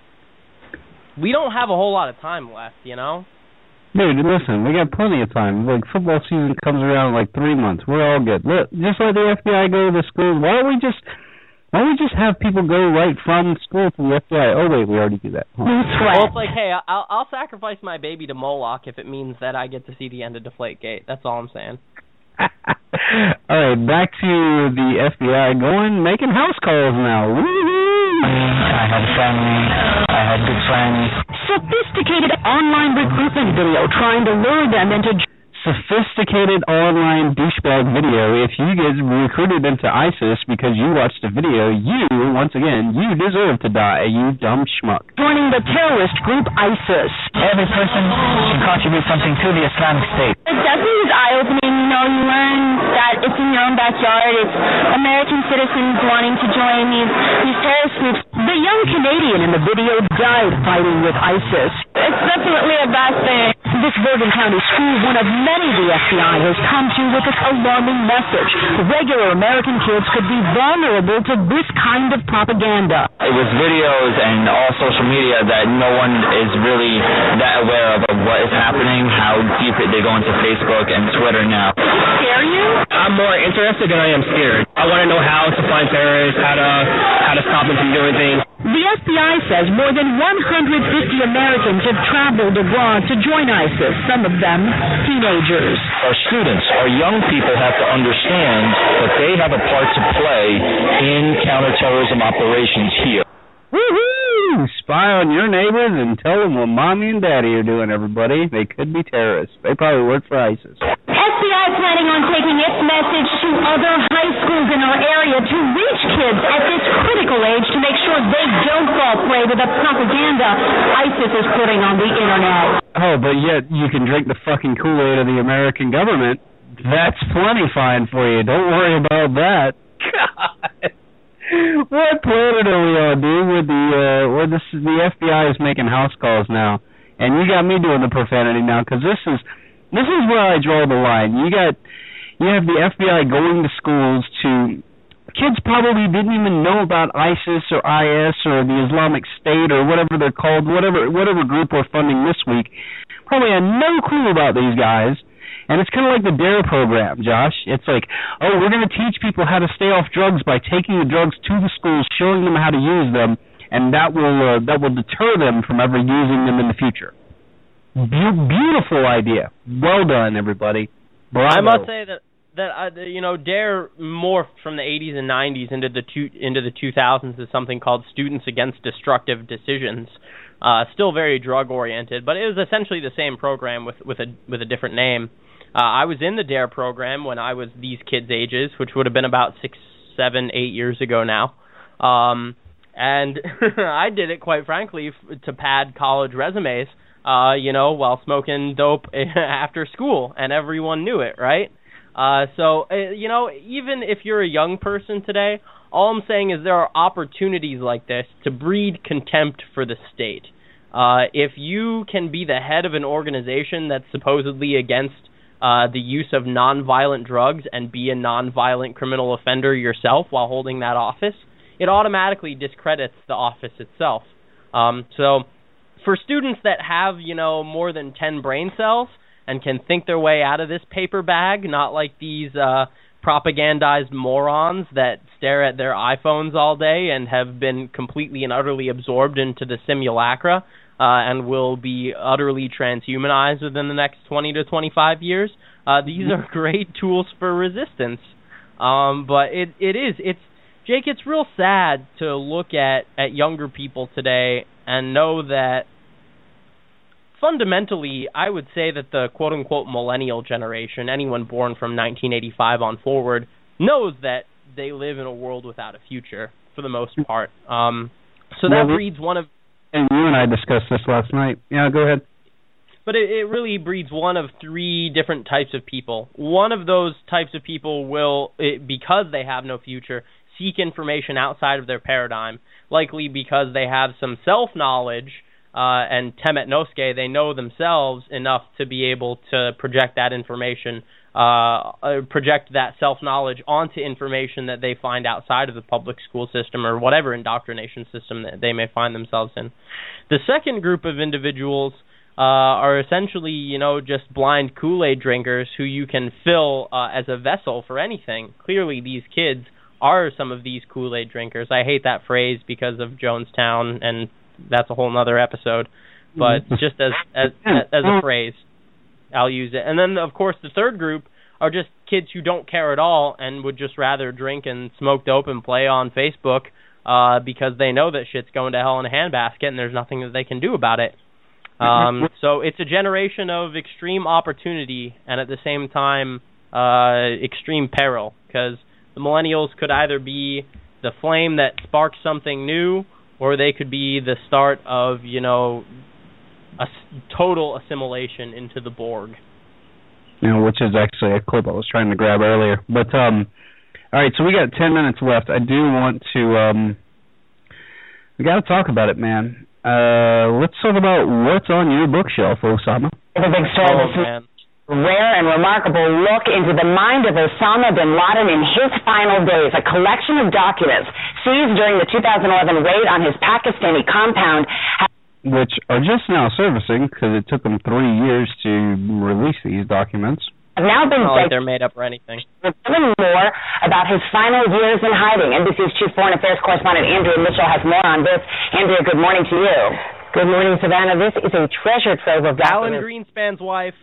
we don't have a whole lot of time left, you know. Dude, listen, we got plenty of time. Like football season comes around in like three months. We're all good. Look, just let the F B I go to the schools. Why don't we just? Why don't we just have people go right from school to the F B I? Oh, wait, we already do that. Huh. Well, it's like, hey, I'll, I'll sacrifice my baby to Moloch if it means that I get to see the end of Deflategate. That's all I'm saying. All right, back to the F B I going, making house calls now. Woo-hoo! I had family. I had good friends. Sophisticated online recruitment video trying to lure them into... Sophisticated online douchebag video. If you get recruited into ISIS because you watched a video, you, once again, you deserve to die, you dumb schmuck. Joining the terrorist group ISIS. Every person can contribute something to the Islamic State. It definitely is eye-opening. You know, you learn that it's in your own backyard. It's American citizens wanting to join these, these terrorist groups. The young Canadian in the video died fighting with ISIS. It's definitely a bad thing. This Bergen County school, one of many the F B I has come to with this alarming message. Regular American kids could be vulnerable to this kind of propaganda. It was videos and all social media that no one is really that aware of, of what is happening, how deep they go into Facebook and Twitter now. Scare you? I'm more interested than I am scared. I want to know how to find terrorists, how to how to stop them from doing things. The F B I says more than one hundred fifty Americans have traveled abroad to join ISIS, some of them teenagers. Our students, our young people have to understand that they have a part to play in counterterrorism operations here. Woohoo! Spy on your neighbors and tell them what mommy and daddy are doing, everybody. They could be terrorists. They probably work for ISIS. F B I planning on taking its message to other high schools in our area to reach kids at this critical age to make sure they don't fall prey to the propaganda ISIS is putting on the internet. Oh, but yet you can drink the fucking Kool-Aid of the American government. That's plenty fine for you. Don't worry about that. God. What planet are we on, dude? With the uh, where this the F B I is making house calls now, and you got me doing the profanity now, because this is this is where I draw the line. You got you have the F B I going to schools to kids probably didn't even know about ISIS or I S or the Islamic State or whatever they're called, whatever whatever group we're funding this week. Probably had no clue about these guys. And it's kind of like the DARE program, Josh. It's like, oh, we're going to teach people how to stay off drugs by taking the drugs to the schools, showing them how to use them, and that will uh, that will deter them from ever using them in the future. Be- beautiful idea. Well done, everybody. Bravo. I must say that that uh, you know DARE morphed from the eighties and nineties into the two, into the two thousands as something called Students Against Destructive Decisions. Uh, still very drug oriented, but it was essentially the same program with with a with a different name. Uh, I was in the DARE program when I was these kids' ages, which would have been about six, seven, eight years ago now. Um, and I did it, quite frankly, f- to pad college resumes, uh, you know, while smoking dope after school, and everyone knew it, right? Uh, so, uh, you know, even if you're a young person today, all I'm saying is there are opportunities like this to breed contempt for the state. Uh, if you can be the head of an organization that's supposedly against Uh, the use of nonviolent drugs and be a nonviolent criminal offender yourself while holding that office, it automatically discredits the office itself. Um, so for students that have, you know, more than ten brain cells and can think their way out of this paper bag, not like these uh, propagandized morons that stare at their iPhones all day and have been completely and utterly absorbed into the simulacra, Uh, and will be utterly transhumanized within the next twenty to twenty-five years. Uh, these are great tools for resistance. Um, but it, it is, it's, Jake, it's real sad to look at, at younger people today and know that fundamentally, I would say that the quote-unquote millennial generation, anyone born from nineteen eighty-five on forward, knows that they live in a world without a future, for the most part. Um, so that breeds one of And you and I discussed this last night. Yeah, go ahead. But it, it really breeds one of three different types of people. One of those types of people will, it, because they have no future, seek information outside of their paradigm, likely because they have some self-knowledge, uh, and temet nosce, they know themselves enough to be able to project that information, uh, project that self-knowledge onto information that they find outside of the public school system or whatever indoctrination system that they may find themselves in. The second group of individuals uh, are essentially, you know, just blind Kool-Aid drinkers who you can fill uh, as a vessel for anything. Clearly, these kids are some of these Kool-Aid drinkers. I hate that phrase because of Jonestown, and that's a whole nother episode. But just as as as a phrase, I'll use it. And then, of course, the third group are just kids who don't care at all and would just rather drink and smoke dope and play on Facebook uh, because they know that shit's going to hell in a handbasket and there's nothing that they can do about it. Um, so it's a generation of extreme opportunity and at the same time uh, extreme peril, because the millennials could either be the flame that sparks something new, or they could be the start of, you know, a total assimilation into the Borg. You know, which is actually a clip I was trying to grab earlier. But, um, all right, so we got ten minutes left. I do want to, um, we got to talk about it, man. Uh, let's talk about what's on your bookshelf, Osama. The big story Oh, this man. rare and remarkable look into the mind of Osama bin Laden in his final days. A collection of documents seized during the two thousand eleven raid on his Pakistani compound, which are just now surfacing because it took them three years to release these documents. have now been Not like said they're made up or anything. even more about his final years in hiding. N B C's chief foreign affairs correspondent Andrea Mitchell has more on this. Andrea, good morning to you. Good morning, Savannah. This is a treasure trove of Alan documents. Greenspan's wife.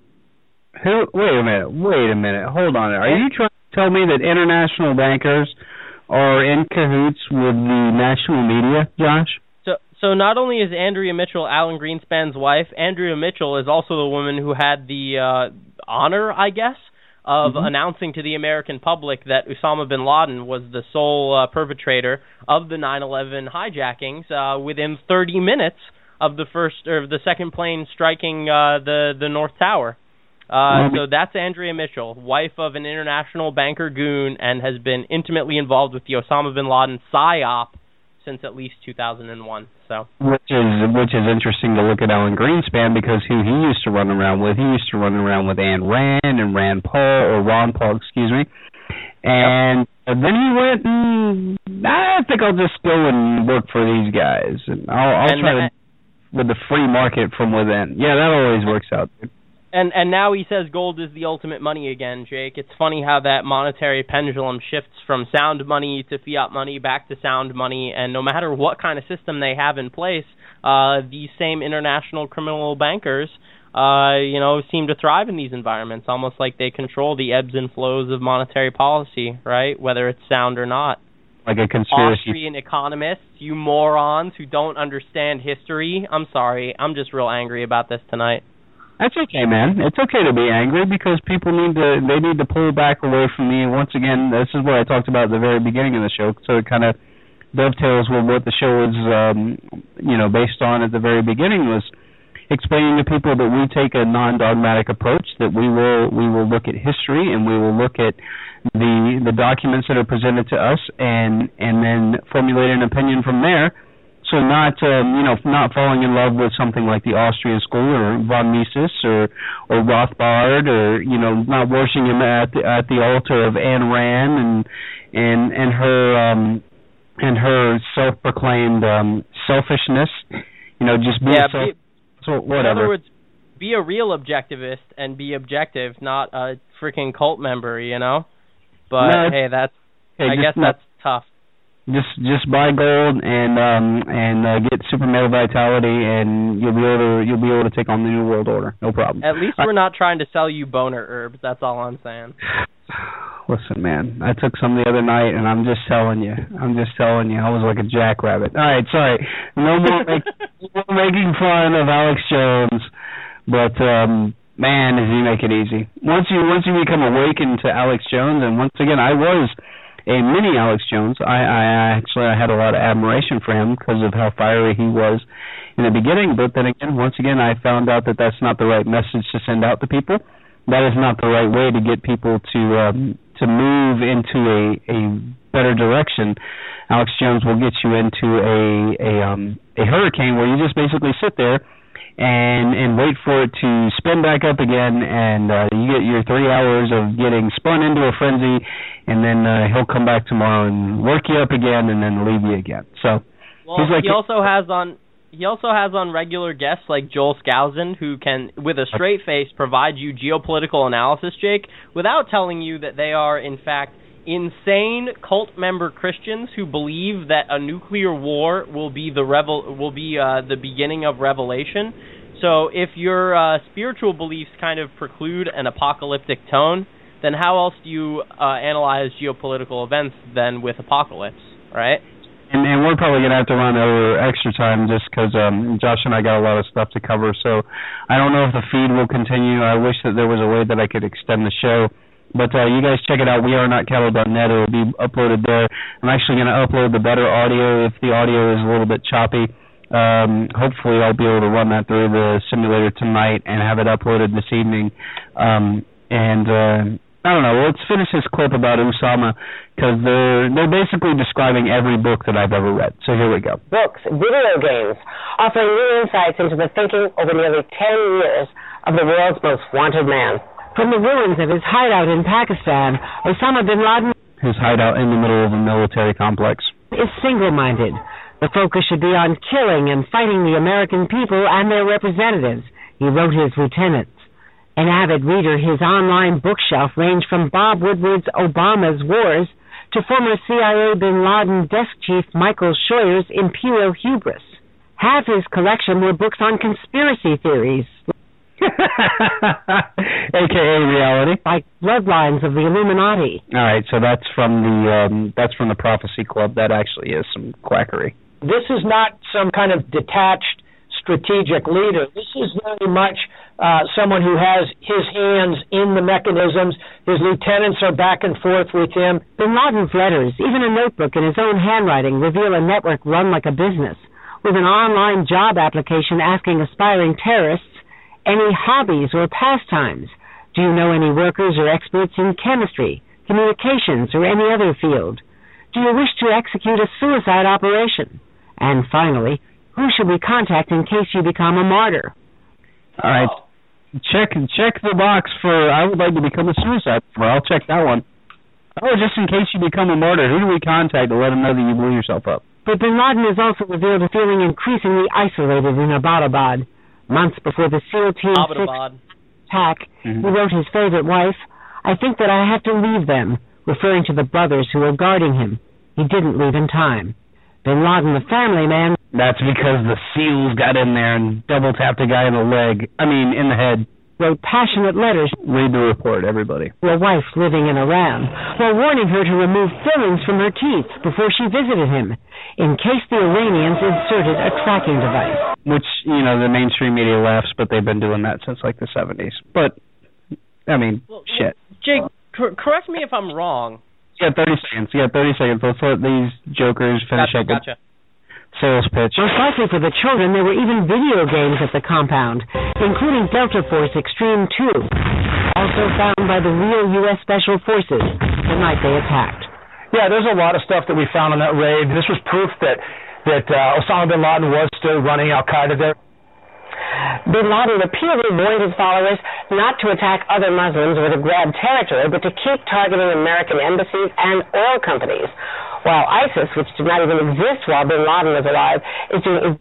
Who? Wait a minute. Wait a minute. Hold on. Are you trying to tell me that international bankers are in cahoots with the national media, Josh? So, so not only is Andrea Mitchell Alan Greenspan's wife, Andrea Mitchell is also the woman who had the uh, honor, I guess, of mm-hmm. announcing to the American public that Osama bin Laden was the sole uh, perpetrator of the nine eleven hijackings uh, within thirty minutes of the first or the second plane striking uh, the the North Tower. Uh, so that's Andrea Mitchell, wife of an international banker goon, and has been intimately involved with the Osama bin Laden psyop since at least two thousand one. So, which is which is interesting to look at Alan Greenspan, because who he used to run around with, he used to run around with Ayn Rand and Rand Paul, or Ron Paul, excuse me. And yep. then he went, and I think I'll just go and work for these guys, and I'll, I'll and try that, to with the free market from within. Yeah, that always works out. And and now he says gold is the ultimate money again, Jake. It's funny how that monetary pendulum shifts from sound money to fiat money back to sound money, and no matter what kind of system they have in place, uh, these same international criminal bankers, uh, you know, seem to thrive in these environments, almost like they control the ebbs and flows of monetary policy, right? Whether it's sound or not. Like a conspiracy. Austrian economists, you morons who don't understand history. I'm sorry. I'm just real angry about this tonight. That's okay, man. It's okay to be angry, because people need to they need to pull back away from me. And once again, this is what I talked about at the very beginning of the show, so it kind of dovetails with what the show was, um, you know, based on at the very beginning, was explaining to people that we take a non-dogmatic approach, that we will we will look at history, and we will look at the the documents that are presented to us, and and then formulate an opinion from there. So not, um, you know, not falling in love with something like the Austrian school or von Mises or or Rothbard, or, you know, not worshiping him at the, at the altar of Ayn Rand and and and her um, and her self-proclaimed um, selfishness. You know, just be yeah, self. Be, so whatever. In other words, be a real objectivist and be objective, not a freaking cult member. You know. But no, hey, that's hey, I guess not, that's tough. Just just buy gold and um and uh, get super male vitality, and you'll be able to you'll be able to take on the new world order. No problem. At least we're not trying to sell you boner herbs. That's all I'm saying. Listen, man, I took some the other night, and I'm just telling you. I'm just telling you. I was like a jackrabbit. All right, sorry. No more, make, no more making fun of Alex Jones, but um, man, does he make it easy. Once you once you become awakened to Alex Jones, and once again, I was a mini Alex Jones. I, I actually I had a lot of admiration for him because of how fiery he was in the beginning. But then again, once again, I found out that that's not the right message to send out to people. That is not the right way to get people to um, to move into a, a better direction. Alex Jones will get you into a a um, a hurricane where you just basically sit there and and wait for it to spin back up again, and uh, you get your three hours of getting spun into a frenzy, and then uh, he'll come back tomorrow and work you up again, and then leave you again. So well, he's like, he also has on he also has on regular guests like Joel Skousen, who can, with a straight face, provide you geopolitical analysis, Jake, without telling you that they are in fact insane cult member Christians who believe that a nuclear war will be the revel will be uh, the beginning of revelation. So if your uh, spiritual beliefs kind of preclude an apocalyptic tone, then how else do you uh, analyze geopolitical events then with apocalypse, right? And, and we're probably going to have to run over extra time just because um, Josh and I got a lot of stuff to cover. So I don't know if the feed will continue. I wish that there was a way that I could extend the show. But uh, you guys check it out, we are not cattle dot net. It will be uploaded there. I'm actually going to upload the better audio if the audio is a little bit choppy. Um, hopefully I'll be able to run that through the simulator tonight and have it uploaded this evening. Um, and uh, I don't know, let's finish this clip about Osama, because they're, they're basically describing every book that I've ever read. So here we go. Books, video games, offering new insights into the thinking over nearly ten years of the world's most wanted man. From the ruins of his hideout in Pakistan, Osama bin Laden, his hideout in the middle of a military complex, is single-minded. The focus should be on killing and fighting the American people and their representatives, he wrote his lieutenants. An avid reader, his online bookshelf ranged from Bob Woodward's Obama's Wars to former C I A bin Laden desk chief Michael Scheuer's Imperial Hubris. Half his collection were books on conspiracy theories, A K A reality, like Bloodlines of the Illuminati. All right, so that's from the um, that's from the Prophecy Club. That actually is some quackery. This is not some kind of detached strategic leader. This is very much uh, someone who has his hands in the mechanisms. His lieutenants are back and forth with him. Bin Laden's letters, even a notebook in his own handwriting, reveal a network run like a business, with an online job application asking aspiring terrorists any hobbies or pastimes. Do you know any workers or experts in chemistry, communications, or any other field? Do you wish to execute a suicide operation? And finally, who should we contact in case you become a martyr? All right. Check check the box for I would like to become a suicide bomber. I'll check that one. Oh, just in case you become a martyr, who do we contact to let them know that you blew yourself up? But bin Laden has also revealed a feeling increasingly isolated in Abbottabad. Months before the SEAL Team six attack, mm-hmm. he wrote his favorite wife, "I think that I have to leave them," referring to the brothers who were guarding him. He didn't leave in time. Bin Laden, the family man... That's because the SEALs got in there and double-tapped a guy in the leg, I mean, in the head. Wrote passionate letters... Read the report, everybody. ...to a wife living in Iran, while warning her to remove fillings from her teeth before she visited him, in case the Iranians inserted a tracking device. Which, you know, the mainstream media laughs, but they've been doing that since, like, the seventies. But, I mean, well, shit. Jake, cor- correct me if I'm wrong. Yeah, thirty seconds. Yeah, thirty seconds. Let's let these jokers finish gotcha, up gotcha. the sales pitch. Most likely for the children, there were even video games at the compound, including Delta Force Extreme two, also found by the real U S Special Forces the night they attacked. Yeah, there's a lot of stuff that we found on that raid. This was proof that, that uh, Osama bin Laden was still running Al-Qaeda there. Bin Laden repeatedly warned his followers not to attack other Muslims or to grab territory, but to keep targeting American embassies and oil companies. While ISIS, which did not even exist while bin Laden was alive, is doing...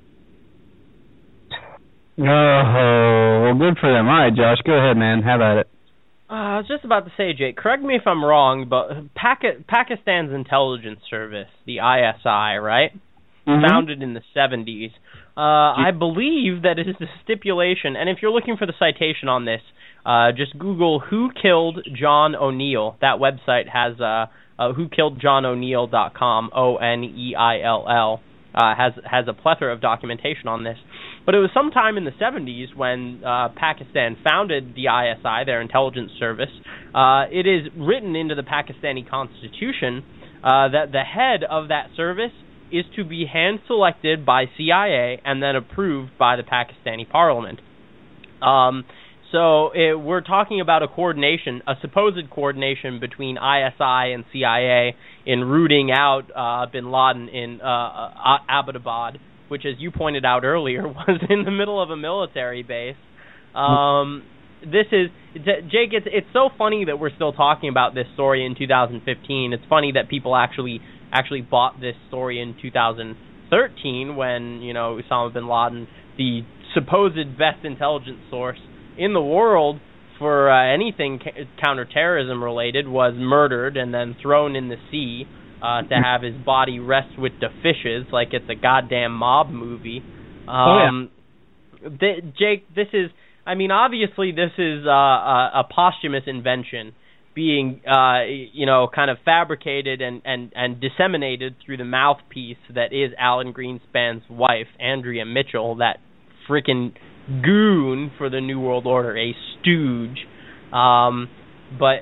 Oh, well, good for them. All right, Josh, go ahead, man. Have at it. Uh, I was just about to say, Jake, correct me if I'm wrong, but Pac- Pakistan's intelligence service, the I S I, right? Mm-hmm. Founded in the seventies. Uh, I believe that it is the stipulation, and if you're looking for the citation on this, uh, just Google Who Killed John O'Neill. That website has uh, uh, who killed john o'neill dot com, O N E I L L, uh, has has a plethora of documentation on this. But it was sometime in the seventies when uh, Pakistan founded the I S I, their intelligence service. Uh, it is written into the Pakistani constitution uh, that the head of that service is to be hand-selected by C I A and then approved by the Pakistani parliament. Um, so it, we're talking about a coordination, a supposed coordination between I S I and C I A in rooting out uh, bin Laden in uh, uh, Abbottabad, which, as you pointed out earlier, was in the middle of a military base. Um, this is, Jake, it's, it's so funny that we're still talking about this story in two thousand fifteen. It's funny that people actually actually bought this story in two thousand thirteen when, you know, Osama bin Laden, the supposed best intelligence source in the world for uh, anything ca- counterterrorism related, was murdered and then thrown in the sea uh, to have his body rest with the fishes like it's a goddamn mob movie. Um, oh, yeah. th- Jake, this is, I mean, obviously this is uh, a, a posthumous invention being, uh, you know, kind of fabricated and, and, and disseminated through the mouthpiece that is Alan Greenspan's wife, Andrea Mitchell, that freaking goon for the New World Order, a stooge. Um, but,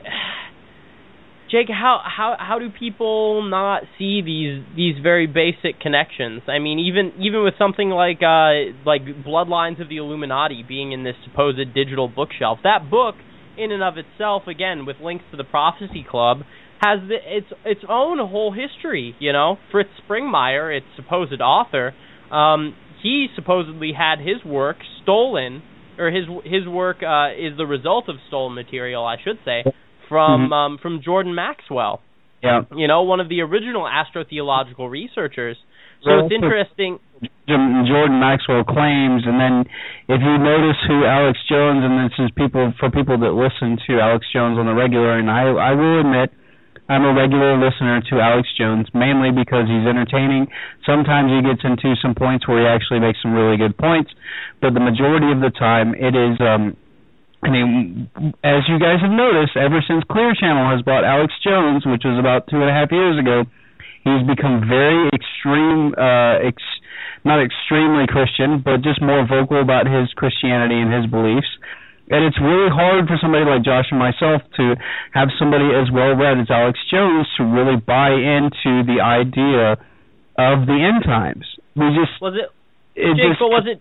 Jake, how, how how do people not see these these very basic connections? I mean, even even with something like uh, like Bloodlines of the Illuminati being in this supposed digital bookshelf, that book, in and of itself, again, with links to the Prophecy Club, has the, its its own whole history, you know? Fritz Springmeier, its supposed author, um, he supposedly had his work stolen or his his work uh, is the result of stolen material, I should say, from Mm-hmm. um, from Jordan Maxwell. Yeah. You know, one of the original astrotheological researchers. So Well, it's interesting. Jordan Maxwell claims, and then if you notice who Alex Jones, and this is people for people that listen to Alex Jones on the regular, and I I will admit I'm a regular listener to Alex Jones, mainly because he's entertaining. Sometimes he gets into some points where he actually makes some really good points, but the majority of the time it is, um, I mean, as you guys have noticed, ever since Clear Channel has bought Alex Jones, which was about two and a half years ago, he's become very extreme, uh, ex, not extremely Christian, but just more vocal about his Christianity and his beliefs. And it's really hard for somebody like Josh and myself to have somebody as well-read as Alex Jones to really buy into the idea of the end times. We just was it, it Jake, just, but was it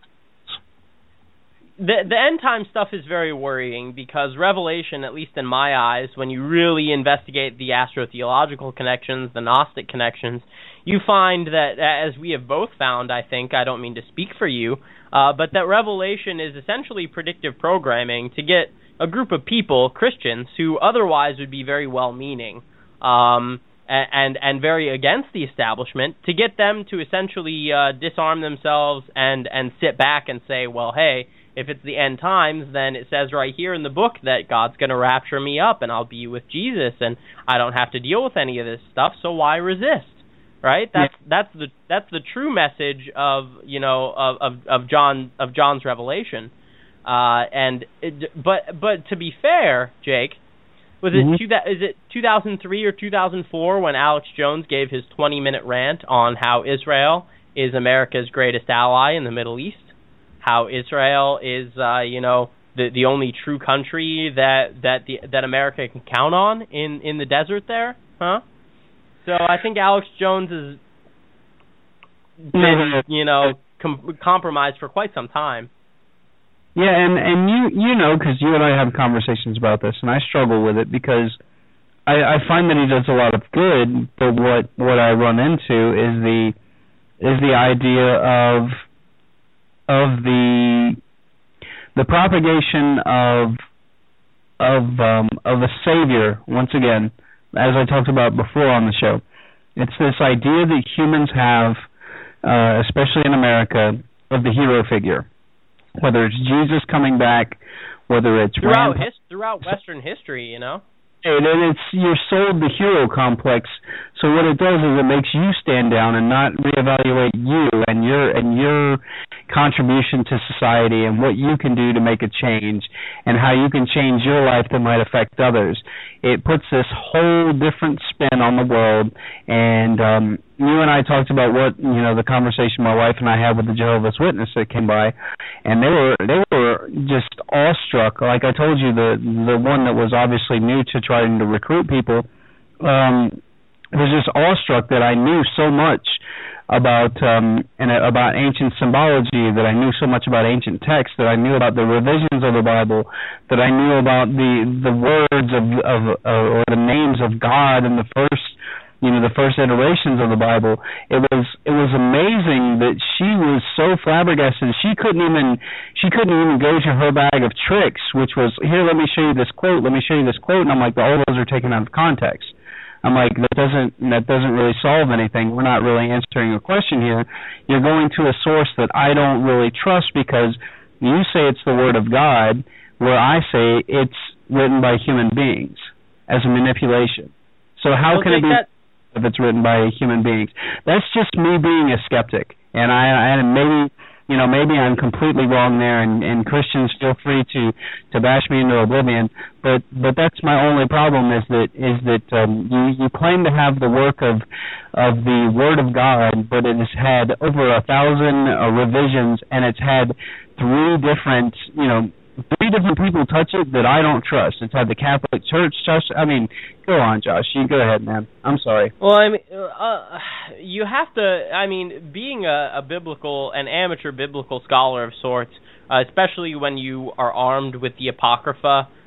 the the end time stuff is very worrying because Revelation, at least in my eyes, when you really investigate the astrotheological connections, the Gnostic connections, you find that, as we have both found, I think, I don't mean to speak for you, Uh, but that Revelation is essentially predictive programming to get a group of people, Christians, who otherwise would be very well-meaning um, and, and and very against the establishment, to get them to essentially uh, disarm themselves and, and sit back and say, well, hey, if it's the end times, then it says right here in the book that God's going to rapture me up and I'll be with Jesus and I don't have to deal with any of this stuff, so why resist? Right, that's yeah. that's the that's the true message of you know of of, of John of John's revelation, uh, and it, but but to be fair, Jake, was it mm-hmm. two, is it two thousand three or two thousand four when Alex Jones gave his twenty minute rant on how Israel is America's greatest ally in the Middle East, how Israel is uh, you know the the only true country that that the that America can count on in in the desert there, huh? So I think Alex Jones has been, you know, com- compromised for quite some time. Yeah, and, and you you know, because you and I have conversations about this, and I struggle with it because I, I find that he does a lot of good, but what, what I run into is the is the idea of of the the propagation of of um, of a savior once again. As I talked about before on the show, it's this idea that humans have, uh, especially in America, of the hero figure. Whether it's Jesus coming back, whether it's throughout Ram- his, throughout Western history, you know. And it's you're sold the hero complex. So what it does is it makes you stand down and not reevaluate you and your and your contribution to society and what you can do to make a change and how you can change your life that might affect others. It puts this whole different spin on the world. And um, you and I talked about what you know the conversation my wife and I had with the Jehovah's Witness that came by, and they were they were just awestruck. Like I told you, the the one that was obviously new to trying to recruit people um, was just awestruck that I knew so much about um, and uh, about ancient symbology, that I knew so much about ancient texts, that I knew about the revisions of the Bible, that I knew about the the words of of uh, or the names of God in the first. You know, the first iterations of the Bible. It was it was amazing that she was so flabbergasted. She couldn't even she couldn't even go to her bag of tricks, which was, here, let me show you this quote, let me show you this quote, and I'm like, all those are taken out of context. I'm like, that doesn't that doesn't really solve anything. We're not really answering a question here. You're going to a source that I don't really trust because you say it's the Word of God, where I say it's written by human beings as a manipulation. So how well, can it be that- if it's written by human beings? That's just me being a skeptic, and I, I maybe you know maybe I'm completely wrong there, and, and Christians feel free to, to bash me into oblivion. But but that's my only problem is that is that um, you you claim to have the work of of the Word of God, but it has had over a thousand uh, revisions, and it's had three different you know. Three different people touch it that I don't trust. It's had the Catholic Church touch. I mean, go on, Josh. You go ahead, man. I'm sorry. Well, I mean, uh, you have to. I mean, being a, a biblical, an amateur biblical scholar of sorts, uh, especially when you are armed with the Apocrypha,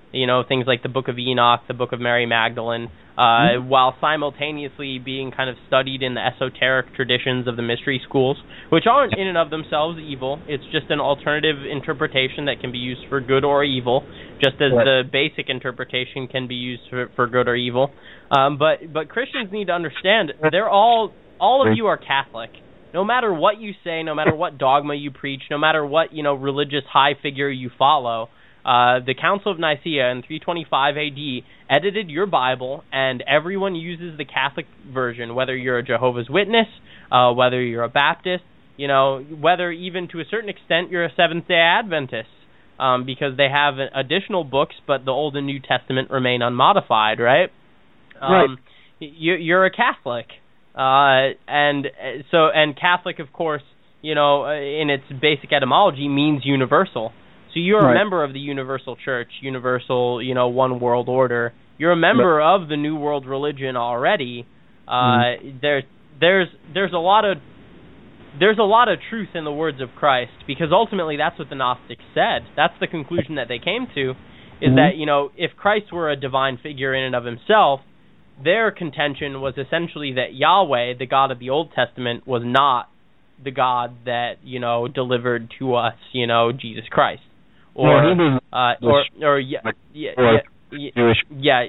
you know, things like the Book of Enoch, the Book of Mary Magdalene, uh, mm-hmm. while simultaneously being kind of studied in the esoteric traditions of the mystery schools, which aren't in and of themselves evil. It's just an alternative interpretation that can be used for good or evil, just as right. the basic interpretation can be used for, for good or evil. Um, but but Christians need to understand, they're all, all of you are Catholic. No matter what you say, no matter what dogma you preach, no matter what, you know, religious high figure you follow, Uh, the Council of Nicaea in three twenty-five A D edited your Bible, and everyone uses the Catholic version, whether you're a Jehovah's Witness, uh, whether you're a Baptist, you know, whether even to a certain extent you're a Seventh-day Adventist, um, because they have additional books, but the Old and New Testament remain unmodified, right? Um, right. You, you're a Catholic, uh, and so and Catholic, of course, you know, in its basic etymology, means universal. So you're right. a member of the Universal Church, Universal, you know, One World Order. You're a member right. of the New World Religion already. Uh, mm. There, there's, there's a lot of, there's a lot of truth in the words of Christ, because ultimately that's what the Gnostics said. That's the conclusion that they came to, is mm-hmm. that, you know, if Christ were a divine figure in and of himself, their contention was essentially that Yahweh, the God of the Old Testament, was not the God that, you know, delivered to us, you know, Jesus Christ. Or, uh, or, or, yeah, yeah, yeah, yeah,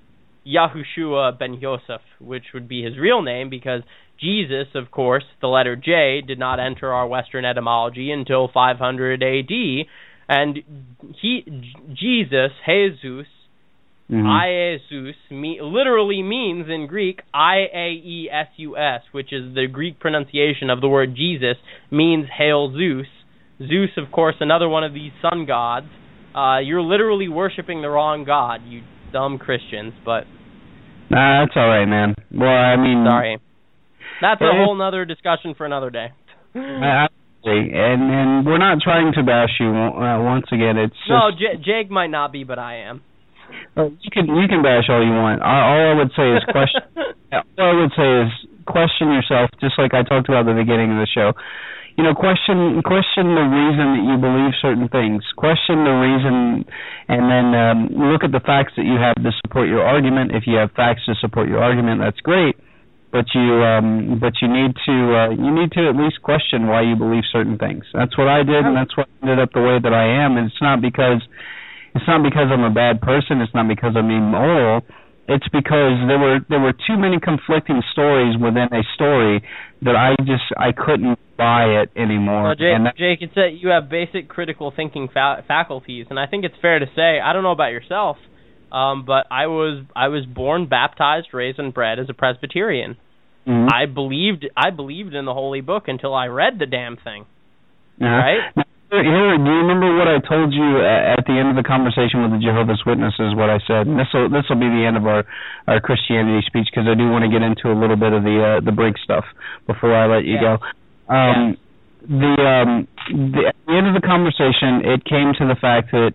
Yahushua ben Yosef, which would be his real name, because Jesus, of course, the letter J, did not enter our Western etymology until five hundred A D, and he, Jesus, Jesus, mm-hmm. Iesus, me, literally means in Greek, I A E S U S, which is the Greek pronunciation of the word Jesus, means Hail Zeus. Zeus, of course, another one of these sun gods. Uh, you're literally worshiping the wrong god, you dumb Christians, but... Nah, that's all right, man. Well, I mean... Sorry. That's a whole nother discussion for another day. Absolutely. And, and we're not trying to bash you uh, once again. It's just... No, J- Jake might not be, but I am. Uh, you can you can bash all you want. All, all I would say is question... all I would say is question yourself, just like I talked about at the beginning of the show. You know, question question the reason that you believe certain things. Question the reason, and then um, look at the facts that you have to support your argument. If you have facts to support your argument, that's great. But you um, but you need to uh, you need to at least question why you believe certain things. That's what I did, and that's why I ended up the way that I am. And it's not because it's not because I'm a bad person. It's not because I'm immoral. It's because there were there were too many conflicting stories within a story that I just I couldn't buy it anymore. Well, Jake, and that, Jake, it's that you have basic critical thinking fa- faculties, and I think it's fair to say, I don't know about yourself, um, but I was I was born, baptized, raised, and bred as a Presbyterian. Mm-hmm. I believed I believed in the Holy Book until I read the damn thing. Uh-huh. Right? Now, here, do you remember what I told you at the end of the conversation with the Jehovah's Witnesses, what I said? And this will this will be the end of our, our Christianity speech, because I do want to get into a little bit of the uh, the break stuff before I let you yeah. go. Um, yeah. The um, the, at the end of the conversation, it came to the fact that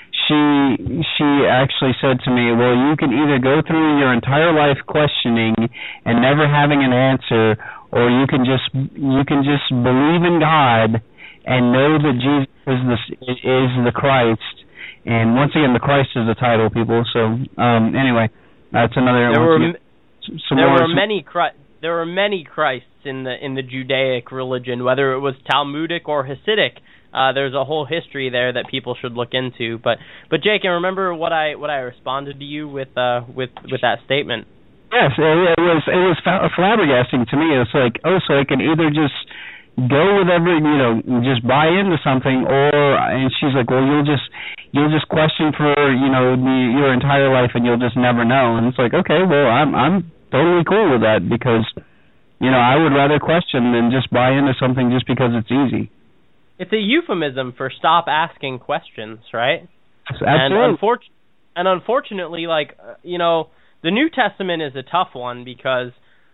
she she actually said to me, well, you can either go through your entire life questioning and never having an answer, or you can just you can just believe in God and know that Jesus is the is the Christ. And once again, the Christ is the title, people. So um, anyway, that's another. There were again, some there more, were some, many Christ, there were many Christs in the in the Judaic religion, whether it was Talmudic or Hasidic. Uh, there's a whole history there that people should look into. But but Jake, and remember what I what I responded to you with uh with with that statement. Yes, it, it was it was flabbergasting to me. It's like, oh, so I can either just go with every, you know, just buy into something, or, and she's like, well, you'll just, you'll just question for, you know, the, your entire life, and you'll just never know. And it's like, okay, well, I'm, I'm totally cool with that, because, you know, I would rather question than just buy into something just because it's easy. It's a euphemism for stop asking questions, right? Absolutely. And, unfor- and unfortunately, like, you know, the New Testament is a tough one, because,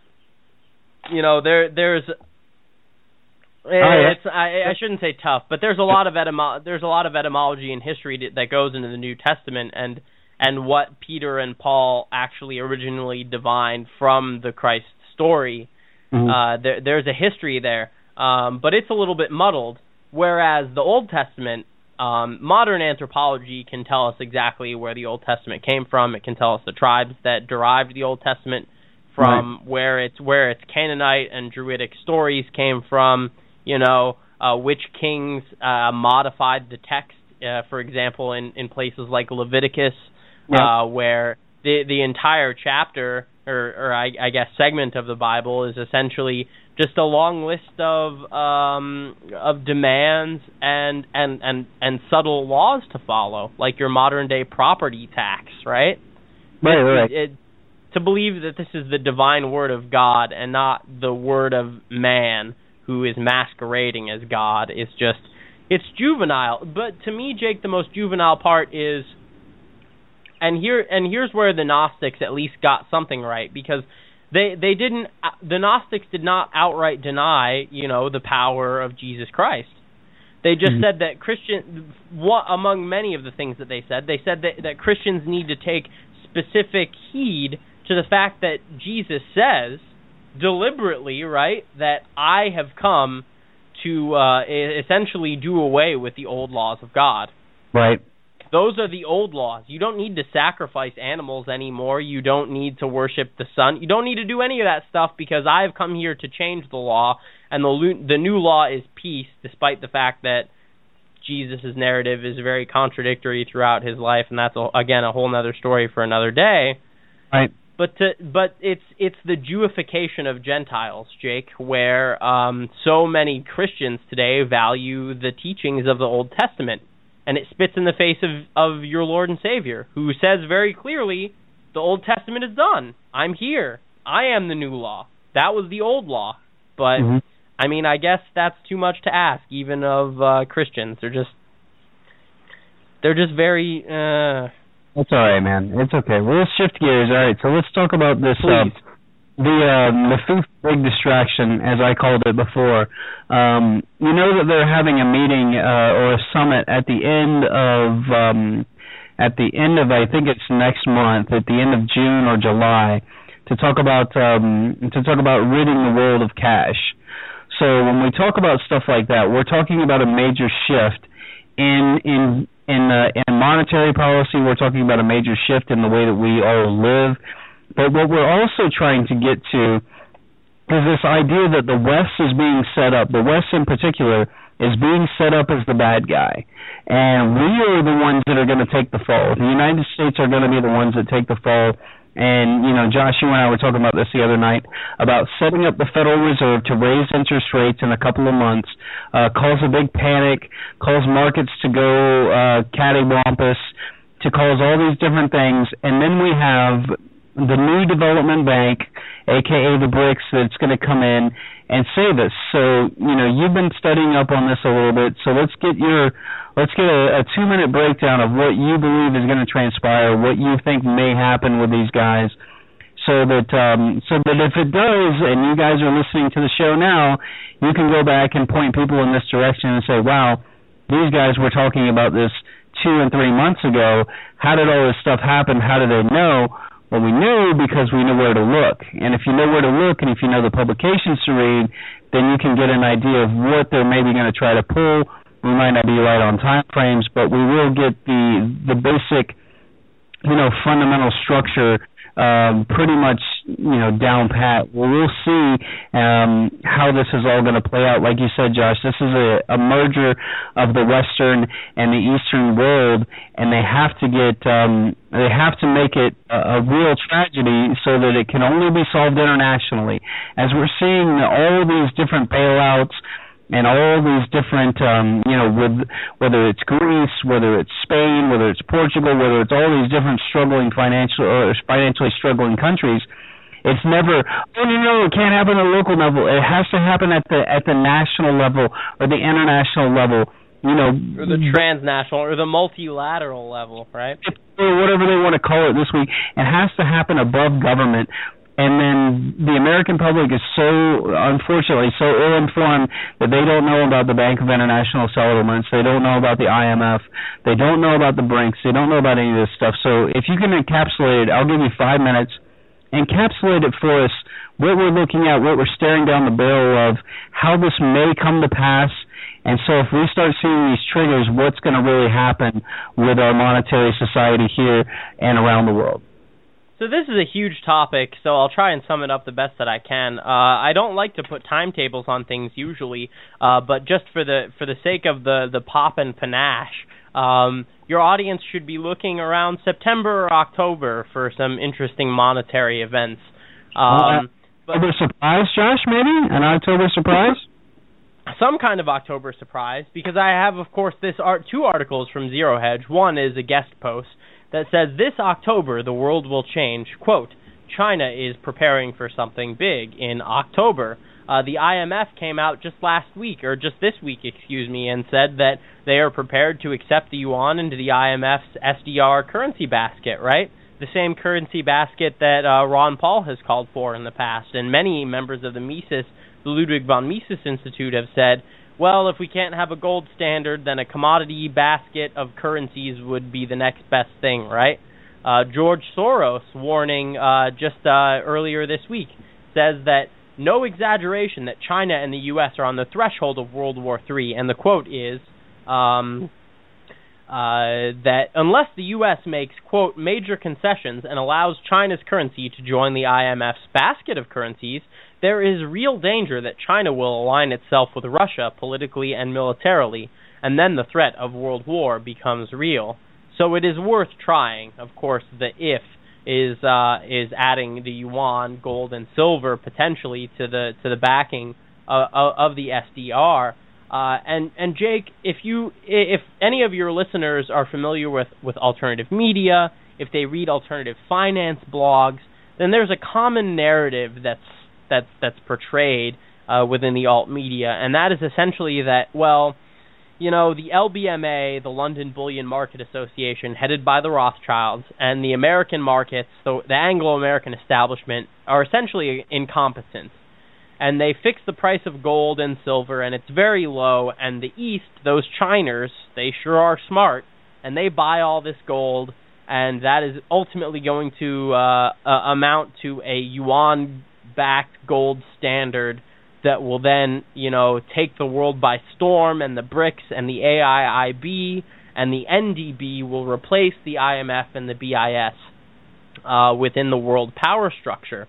you know, there, there's, Oh, yeah. It's I, I shouldn't say tough, but there's a lot of etymo- there's a lot of etymology and history to, that goes into the New Testament, and and what Peter and Paul actually originally divined from the Christ story. Mm-hmm. Uh, there, there's a history there, um, but it's a little bit muddled. Whereas the Old Testament, Um, modern anthropology can tell us exactly where the Old Testament came from. It can tell us the tribes that derived the Old Testament from, right. where its where its Canaanite and Druidic stories came from. You know, uh, which kings uh, modified the text. Uh, for example, in, in places like Leviticus, yeah. uh, where the the entire chapter or, or I, I guess segment of the Bible is essentially just a long list of um, of demands and, and, and, and subtle laws to follow, like your modern day property tax, right? Right, it, right. It, it, to believe that this is the divine word of God and not the word of man who is masquerading as God is just, it's juvenile. But to me, Jake, the most juvenile part is, and here and here's where the Gnostics at least got something right, because They they didn't the Gnostics did not outright deny, you know, the power of Jesus Christ. They just mm-hmm. said that Christian what, among many of the things that they said, they said that, that Christians need to take specific heed to the fact that Jesus says deliberately, right, that I have come to uh, essentially do away with the old laws of God. Right. Those are the old laws. You don't need to sacrifice animals anymore. You don't need to worship the sun. You don't need to do any of that stuff because I have come here to change the law, and the the new law is peace, despite the fact that Jesus' narrative is very contradictory throughout his life, and that's, a, again, a whole other story for another day. Right. But to, but it's it's the Jewification of Gentiles, Jake, where um, so many Christians today value the teachings of the Old Testament. And it spits in the face of, of your Lord and Savior, who says very clearly, the Old Testament is done. I'm here. I am the new law. That was the old law. But, mm-hmm. I mean, I guess that's too much to ask, even of uh, Christians. They're just, they're just very... Uh... That's all right, man. It's okay. We'll shift gears. All right, so let's talk about this... Uh, The uh, the fifth big distraction, as I called it before. Um, you know that they're having a meeting uh, or a summit at the end of um, at the end of I think it's next month, at the end of June or July, to talk about um, to talk about ridding the world of cash. So when we talk about stuff like that, we're talking about a major shift in in in, uh, in monetary policy. We're talking about a major shift in the way that we all live. But what we're also trying to get to is this idea that the West is being set up, the West in particular, is being set up as the bad guy. And we are the ones that are going to take the fall. The United States are going to be the ones that take the fall. And, you know, Josh, you and I were talking about this the other night, about setting up the Federal Reserve to raise interest rates in a couple of months, uh, cause a big panic, cause markets to go uh, cattywampus, to cause all these different things. And then we have the new development bank, a k a the BRICS, that's going to come in and save us. So, you know, you've been studying up on this a little bit, so let's get your, let's get a, a two-minute breakdown of what you believe is going to transpire, what you think may happen with these guys, so that, um, so that if it does, and you guys are listening to the show now, you can go back and point people in this direction and say, wow, these guys were talking about this two and three months ago. How did all this stuff happen? How did they know? Well, we knew because we knew where to look. And if you know where to look and if you know the publications to read, then you can get an idea of what they're maybe going to try to pull. We might not be right on time frames, but we will get the the basic, you know, fundamental structure um, pretty much, you know, down pat. Well, we'll see um, how this is all going to play out. Like you said, Josh, this is a, a merger of the Western and the Eastern world, and they have to get, um, they have to make it a, a real tragedy so that it can only be solved internationally. As we're seeing all these different bailouts and all these different, um, you know, with whether it's Greece, whether it's Spain, whether it's Portugal, whether it's all these different struggling financial or financially struggling countries, it's never, oh no, no, it can't happen at a local level. It has to happen at the at the national level or the international level, you know, or the transnational or the multilateral level, right? Or whatever they want to call it this week. It has to happen above government. And then the American public is so, unfortunately, so ill-informed that they don't know about the Bank of International Settlements. They don't know about the I M F. They don't know about the BRICS. They don't know about any of this stuff. So if you can encapsulate it, I'll give you five minutes. Encapsulate it for us, what we're looking at, what we're staring down the barrel of, how this may come to pass, And so if we start seeing these triggers, what's going to really happen with our monetary society here and around the world? So this is a huge topic, so I'll try and sum it up the best that I can. Uh, I don't like to put timetables on things usually, uh, but just for the for the sake of the, the pop and panache, um, your audience should be looking around September or October for some interesting monetary events. Um, uh, October surprise, Josh, maybe? An October surprise? Some kind of October surprise, because I have, of course, this art, two articles from Zero Hedge. One is a guest post that says, this October, the world will change. Quote, China is preparing for something big in October. Uh, the I M F came out just last week, or just this week, excuse me, and said that they are prepared to accept the yuan into the I M F's S D R currency basket, right? The same currency basket that uh, Ron Paul has called for in the past. And many members of the Mises, the Ludwig von Mises Institute, have said, well, if we can't have a gold standard, then a commodity basket of currencies would be the next best thing, right? Uh, George Soros, warning uh, just uh, earlier this week, says that no exaggeration that China and the U S are on the threshold of World War Three, and the quote is um, uh, that unless the U S makes, quote, major concessions and allows China's currency to join the I M F's basket of currencies, there is real danger that China will align itself with Russia politically and militarily, and then the threat of world war becomes real. So it is worth trying. Of course, the if is uh, is adding the yuan, gold, and silver potentially to the to the backing uh, of the S D R. Uh, and and Jake, if you if any of your listeners are familiar with, with alternative media, if they read alternative finance blogs, then there's a common narrative that's that's that's portrayed uh, within the alt media, and that is essentially that, well, you know, the L B M A, the London Bullion Market Association, headed by the Rothschilds, and the American markets, the, the Anglo-American establishment, are essentially incompetent. And they fix the price of gold and silver, and it's very low, and the East, those Chiners, they sure are smart, and they buy all this gold, and that is ultimately going to uh, uh, amount to a yuan-backed gold standard that will then, you know, take the world by storm, and the BRICS and the A I I B and the N D B will replace the I M F and the B I S uh, within the world power structure.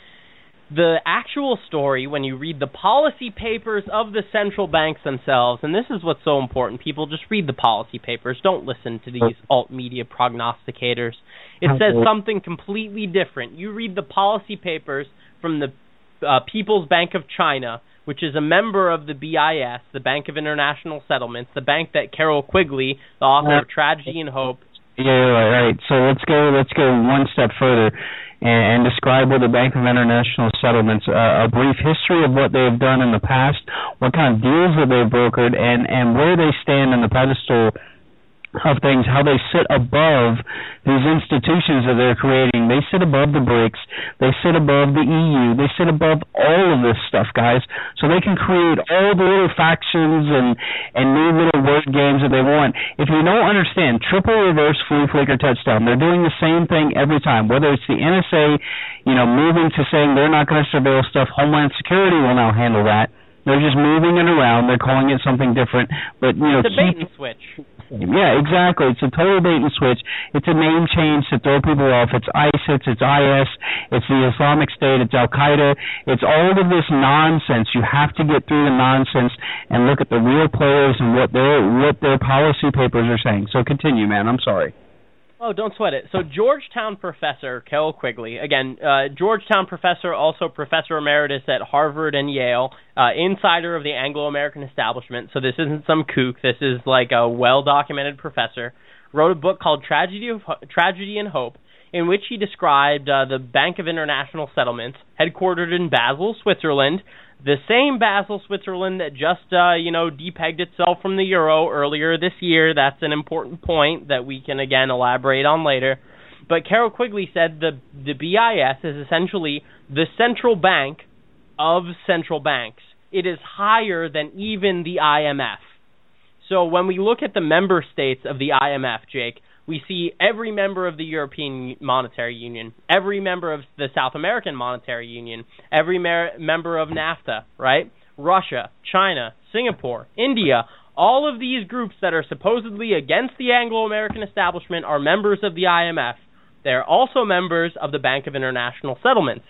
The actual story, when you read the policy papers of the central banks themselves, and this is what's so important, people just read the policy papers, don't listen to these alt media prognosticators. It says something completely different. You read the policy papers from the Uh, People's Bank of China, which is a member of the B I S, the Bank of International Settlements, the bank that Carroll Quigley, the author of Tragedy and Hope. Yeah, right, right. So let's go let's go one step further and, and describe what the Bank of International Settlements, uh, a brief history of what they've done in the past, what kind of deals that they've brokered, and, and where they stand in the pedestal of things, how they sit above these institutions that they're creating. They sit above the BRICS, they sit above the E U, they sit above all of this stuff, guys, so they can create all the little factions and, and new little word games that they want. If you don't understand, triple reverse flea flicker touchdown, they're doing the same thing every time, whether it's the N S A, you know, moving to saying they're not going to surveil stuff, Homeland Security will now handle that. They're just moving it around. They're calling it something different. But, you know, it's a bait and switch. Yeah, exactly. It's a total bait and switch. It's a name change to throw people off. It's ISIS, it's I S, it's the Islamic State, it's Al-Qaeda. It's all of this nonsense. You have to get through the nonsense and look at the real players and what their what their policy papers are saying. So continue, man. I'm sorry. Oh, don't sweat it. So Georgetown professor Carroll Quigley, again, uh, Georgetown professor, also professor emeritus at Harvard and Yale, uh, insider of the Anglo-American establishment, so this isn't some kook, this is like a well-documented professor, wrote a book called Tragedy of Ho- Tragedy and Hope, in which he described uh, the Bank of International Settlements, headquartered in Basel, Switzerland, the same Basel, Switzerland that just, uh, you know, depegged itself from the euro earlier this year. That's an important point that we can, again, elaborate on later. But Carroll Quigley said the, the B I S is essentially the central bank of central banks. It is higher than even the I M F. So when we look at the member states of the I M F, Jake, we see every member of the European Monetary Union, every member of the South American Monetary Union, every mer- member of NAFTA, right? Russia, China, Singapore, India, all of these groups that are supposedly against the Anglo-American establishment are members of the I M F. They're also members of the Bank of International Settlements.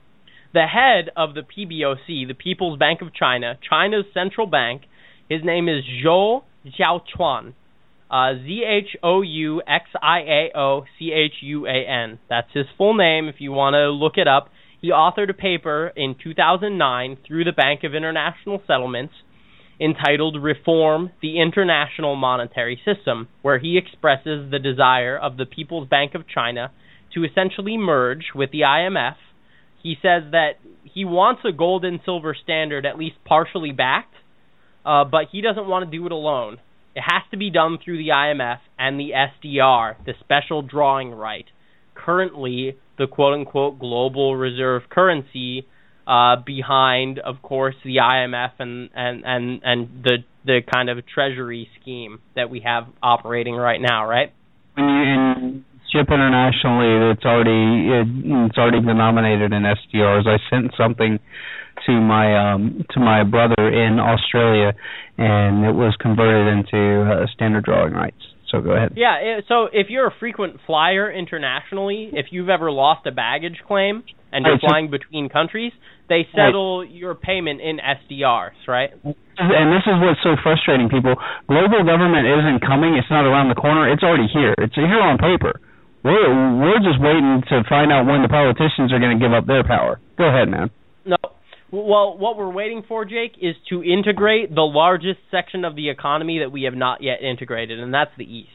The head of the P B O C, the People's Bank of China, China's central bank, his name is Zhou Xiaochuan, uh, Z H O U X I A O C H U A N. That's his full name if you want to look it up. He authored a paper in two thousand nine through the Bank of International Settlements entitled Reform the International Monetary System, where he expresses the desire of the People's Bank of China to essentially merge with the I M F. He says that he wants a gold and silver standard at least partially backed, uh, but he doesn't want to do it alone. It has to be done through the I M F and the S D R, the special drawing right. Currently, the quote-unquote global reserve currency uh, behind, of course, the I M F and, and, and, and the the kind of treasury scheme that we have operating right now, right? When you ship internationally, it's already it, it's already denominated in S D Rs. I sent something to my um, to my brother in Australia, and it was converted into uh, standard drawing rights. So go ahead. Yeah, so if you're a frequent flyer internationally, if you've ever lost a baggage claim and you're flying between countries, they settle your payment in S D Rs, right? And this is what's so frustrating, people. Global government isn't coming. It's not around the corner. It's already here. It's here on paper. We're, we're just waiting to find out when the politicians are going to give up their power. Go ahead, man. No. Well, what we're waiting for, Jake, is to integrate the largest section of the economy that we have not yet integrated, and that's the East.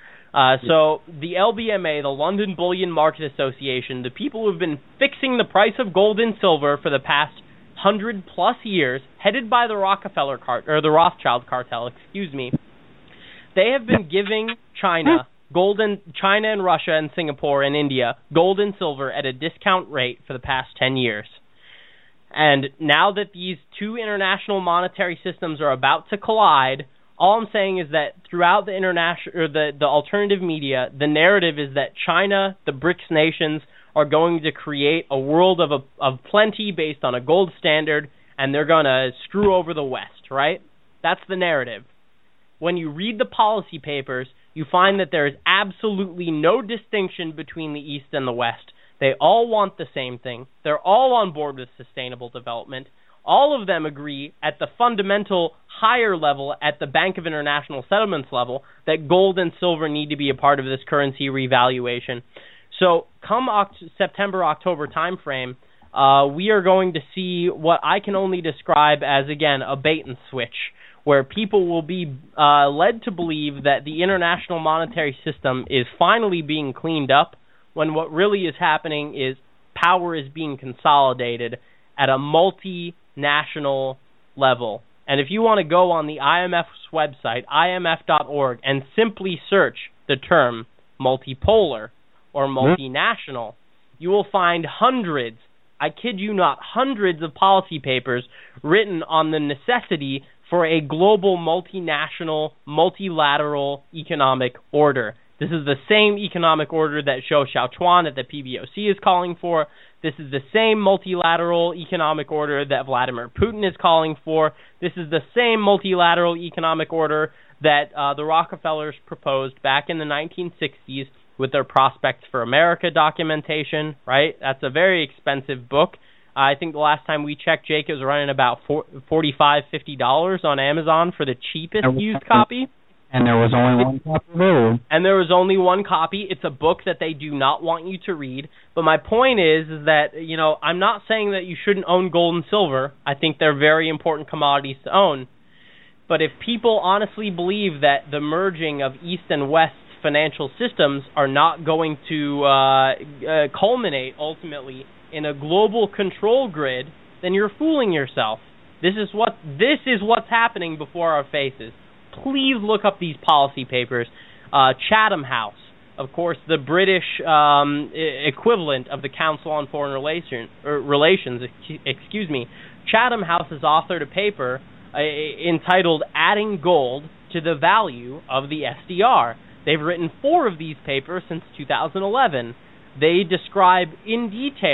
Uh, so the L B M A, the London Bullion Market Association, the people who have been fixing the price of gold and silver for the past hundred plus years, headed by the Rockefeller cart or the Rothschild cartel, excuse me, they have been giving China gold and China and Russia and Singapore and India gold and silver at a discount rate for the past ten years. And now that these two international monetary systems are about to collide, all I'm saying is that throughout the international or the, the alternative media, the narrative is that China, the BRICS nations, are going to create a world of a, of plenty based on a gold standard, and they're going to screw over the West, right? That's the narrative. When you read the policy papers, you find that there is absolutely no distinction between the East and the West. They all want the same thing. They're all on board with sustainable development. All of them agree at the fundamental higher level, at the Bank of International Settlements level, that gold and silver need to be a part of this currency revaluation. So come Oct- September, October timeframe, uh, we are going to see what I can only describe as, again, a bait and switch, where people will be uh, led to believe that the international monetary system is finally being cleaned up, when what really is happening is power is being consolidated at a multinational level. And if you want to go on the I M F's website, I M F dot org, and simply search the term multipolar or multinational, you will find hundreds, I kid you not, hundreds of policy papers written on the necessity for a global multinational, multilateral economic order. This is the same economic order that Zhou Xiaochuan at the P B O C is calling for. This is the same multilateral economic order that Vladimir Putin is calling for. This is the same multilateral economic order that uh, the Rockefellers proposed back in the nineteen sixties with their Prospects for America documentation, right? That's a very expensive book. Uh, I think the last time we checked, Jake, it was running about forty-five dollars, fifty dollars on Amazon for the cheapest used copy. And there was only one copy available. And there was only one copy. It's a book that they do not want you to read. But my point is, is that, you know, I'm not saying that you shouldn't own gold and silver. I think they're very important commodities to own. But if people honestly believe that the merging of East and West financial systems are not going to uh, uh, culminate ultimately in a global control grid, then you're fooling yourself. This is what this is what's happening before our faces. Please look up these policy papers. Uh, Chatham House, of course, the British um, equivalent of the Council on Foreign Relation, or Relations, excuse me. Chatham House has authored a paper uh, entitled Adding Gold to the Value of the S D R. They've written four of these papers since two thousand eleven. They describe in detail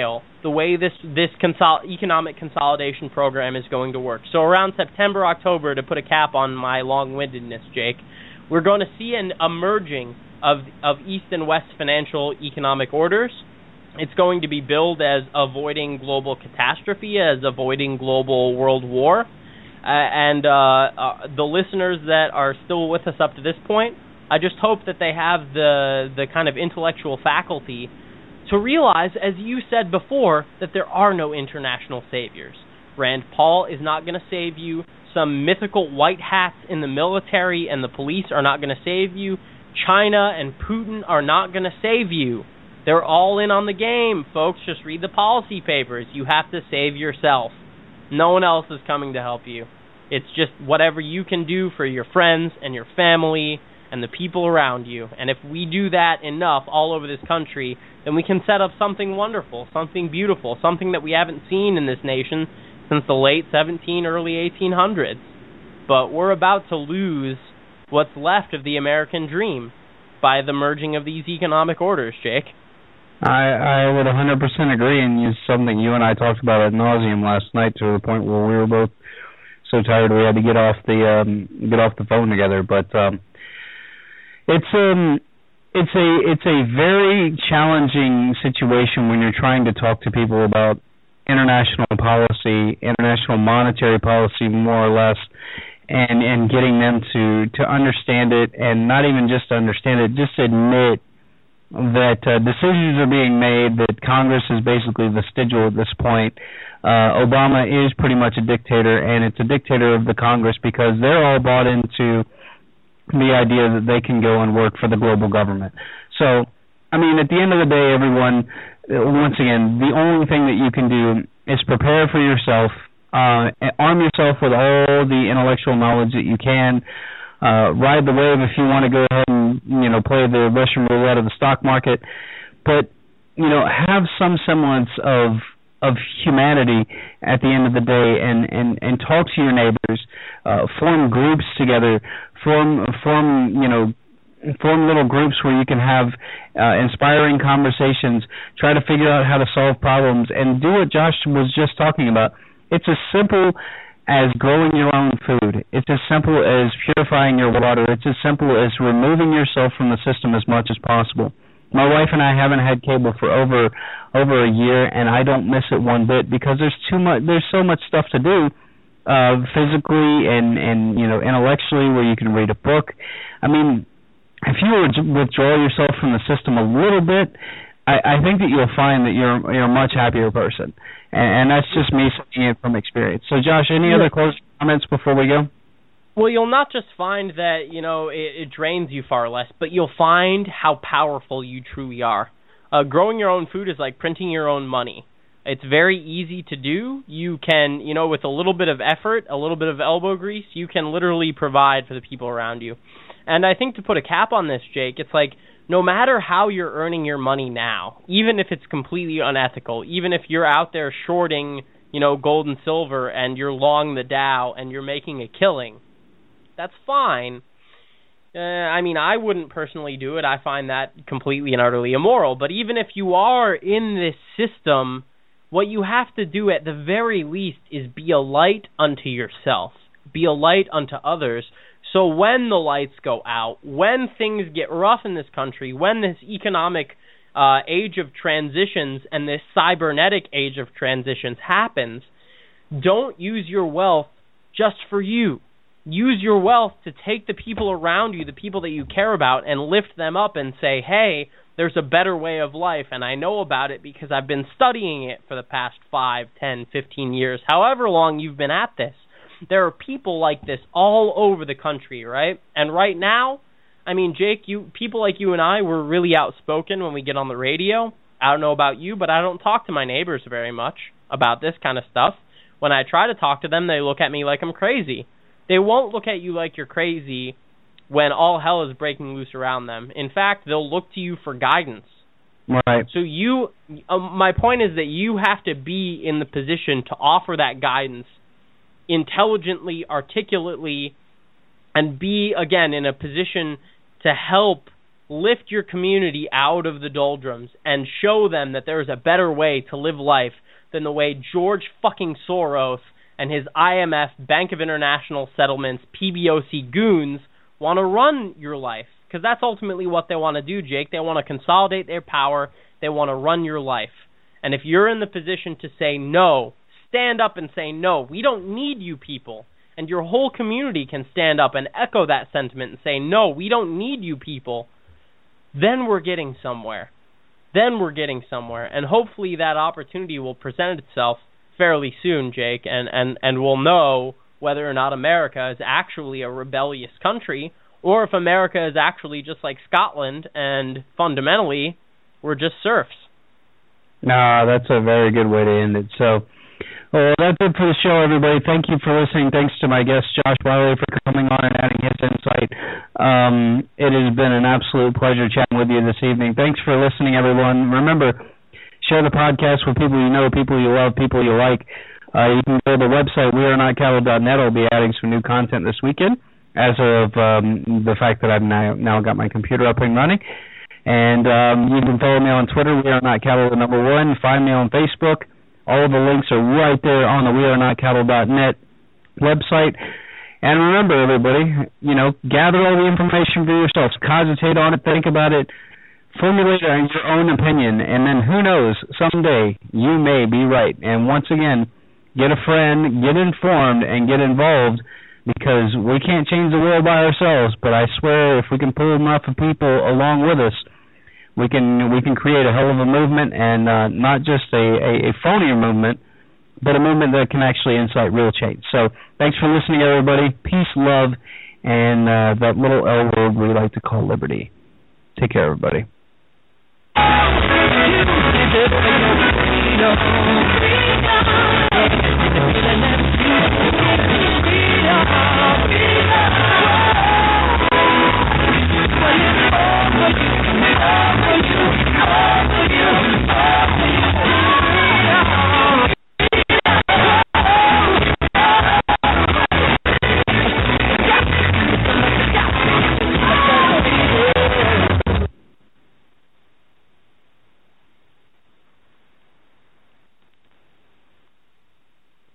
the way this this consol- economic consolidation program is going to work. So around September, October, to put a cap on my long-windedness, Jake, we're going to see an emerging of of East and West financial economic orders. It's going to be billed as avoiding global catastrophe, as avoiding global world war. Uh, and uh, uh, the listeners that are still with us up to this point, I just hope that they have the the kind of intellectual faculty to realize, as you said before, that there are no international saviors. Rand Paul is not going to save you. Some mythical white hats in the military and the police are not going to save you. China and Putin are not going to save you. They're all in on the game, folks. Just read the policy papers. You have to save yourself. No one else is coming to help you. It's just whatever you can do for your friends and your family and the people around you. And if we do that enough all over this country, then we can set up something wonderful, something beautiful, something that we haven't seen in this nation since the late seventeen, early eighteen hundreds. But we're about to lose what's left of the American dream by the merging of these economic orders, Jake. I, I would one hundred percent agree, and it's something you and I talked about ad nauseum last night to the point where we were both so tired we had to get off the um, get off the phone together. But um, it's um it's a it's a very challenging situation when you're trying to talk to people about international policy, international monetary policy, more or less, and and getting them to to understand it, and not even just understand it, just admit that uh, decisions are being made, that Congress is basically vestigial at this point. Uh, Obama is pretty much a dictator, and it's a dictator of the Congress because they're all bought into the idea that they can go and work for the global government. So, I mean, at the end of the day, everyone, once again, the only thing that you can do is prepare for yourself, uh, arm yourself with all the intellectual knowledge that you can, Uh, ride the wave if you want to go ahead and, you know, play the Russian roulette of the stock market, but, you know, have some semblance of of humanity at the end of the day, and, and, and talk to your neighbors, uh, form groups together, form form you know form little groups where you can have uh, inspiring conversations, try to figure out how to solve problems, and do what Josh was just talking about. It's as simple as growing your own food. It's as simple as purifying your water. It's as simple as removing yourself from the system as much as possible. My wife and I haven't had cable for over over a year, and I don't miss it one bit because there's too much. There's so much stuff to do, uh, physically and and you know intellectually, where you can read a book. I mean, if you would withdraw yourself from the system a little bit, I, I think that you'll find that you're you're a much happier person. And that's just me saying it from experience. So, Josh, any yeah. other closing comments before we go? Well, you'll not just find that, you know, it, it drains you far less, but you'll find how powerful you truly are. Uh, growing your own food is like printing your own money. It's very easy to do. You can, you know, with a little bit of effort, a little bit of elbow grease, you can literally provide for the people around you. And I think to put a cap on this, Jake, it's like, no matter how you're earning your money now, even if it's completely unethical, even if you're out there shorting, you know, gold and silver and you're long the Dow and you're making a killing, that's fine. Uh, I mean, I wouldn't personally do it. I find that completely and utterly immoral. But even if you are in this system, what you have to do at the very least is be a light unto yourself. Be a light unto others. So when the lights go out, when things get rough in this country, when this economic uh, age of transitions and this cybernetic age of transitions happens, don't use your wealth just for you. Use your wealth to take the people around you, the people that you care about, and lift them up and say, hey, there's a better way of life, and I know about it because I've been studying it for the past five, ten, fifteen years, however long you've been at this. There are people like this all over the country, right? And right now, I mean, Jake, you people like you and I, we're really outspoken when we get on the radio. I don't know about you, but I don't talk to my neighbors very much about this kind of stuff. When I try to talk to them, they look at me like I'm crazy. They won't look at you like you're crazy when all hell is breaking loose around them. In fact, they'll look to you for guidance. Right. So you, uh, my point is that you have to be in the position to offer that guidance intelligently, articulately, and be, again, in a position to help lift your community out of the doldrums and show them that there is a better way to live life than the way George fucking Soros and his I M F, Bank of International Settlements, P B O C goons want to run your life. Because that's ultimately what they want to do, Jake. They want to consolidate their power. They want to run your life. And if you're in the position to say no, stand up and say no. We don't need you people. And your whole community can stand up and echo that sentiment and say, no, we don't need you people. Then we're getting somewhere. Then we're getting somewhere. And hopefully that opportunity will present itself fairly soon, Jake, and, and, and we'll know whether or not America is actually a rebellious country or if America is actually just like Scotland and fundamentally we're just serfs. No, that's a very good way to end it. So, well, that's it for the show, everybody. Thank you for listening. Thanks to my guest, Josh Wiley, for coming on and adding his insight. Um, it has been an absolute pleasure chatting with you this evening. Thanks for listening, everyone. Remember, share the podcast with people you know, people you love, people you like. Uh, you can go to the website, we are not cattle dot net. I'll be adding some new content this weekend as of um, the fact that I've now, now got my computer up and running. And um, you can follow me on Twitter, We Are Not Cattle, the number one. Find me on Facebook. All of the links are right there on the we are not cattle dot net website. And remember, everybody, you know, gather all the information for yourselves. Cogitate on it. Think about it. Formulate your own opinion. And then who knows, someday you may be right. And once again, get a friend, get informed, and get involved, because we can't change the world by ourselves. But I swear, if we can pull enough of people along with us, we can we can create a hell of a movement, and uh, not just a, a, a phonier movement, but a movement that can actually incite real change. So thanks for listening, everybody. Peace, love, and uh, that little L word we like to call liberty. Take care, everybody. You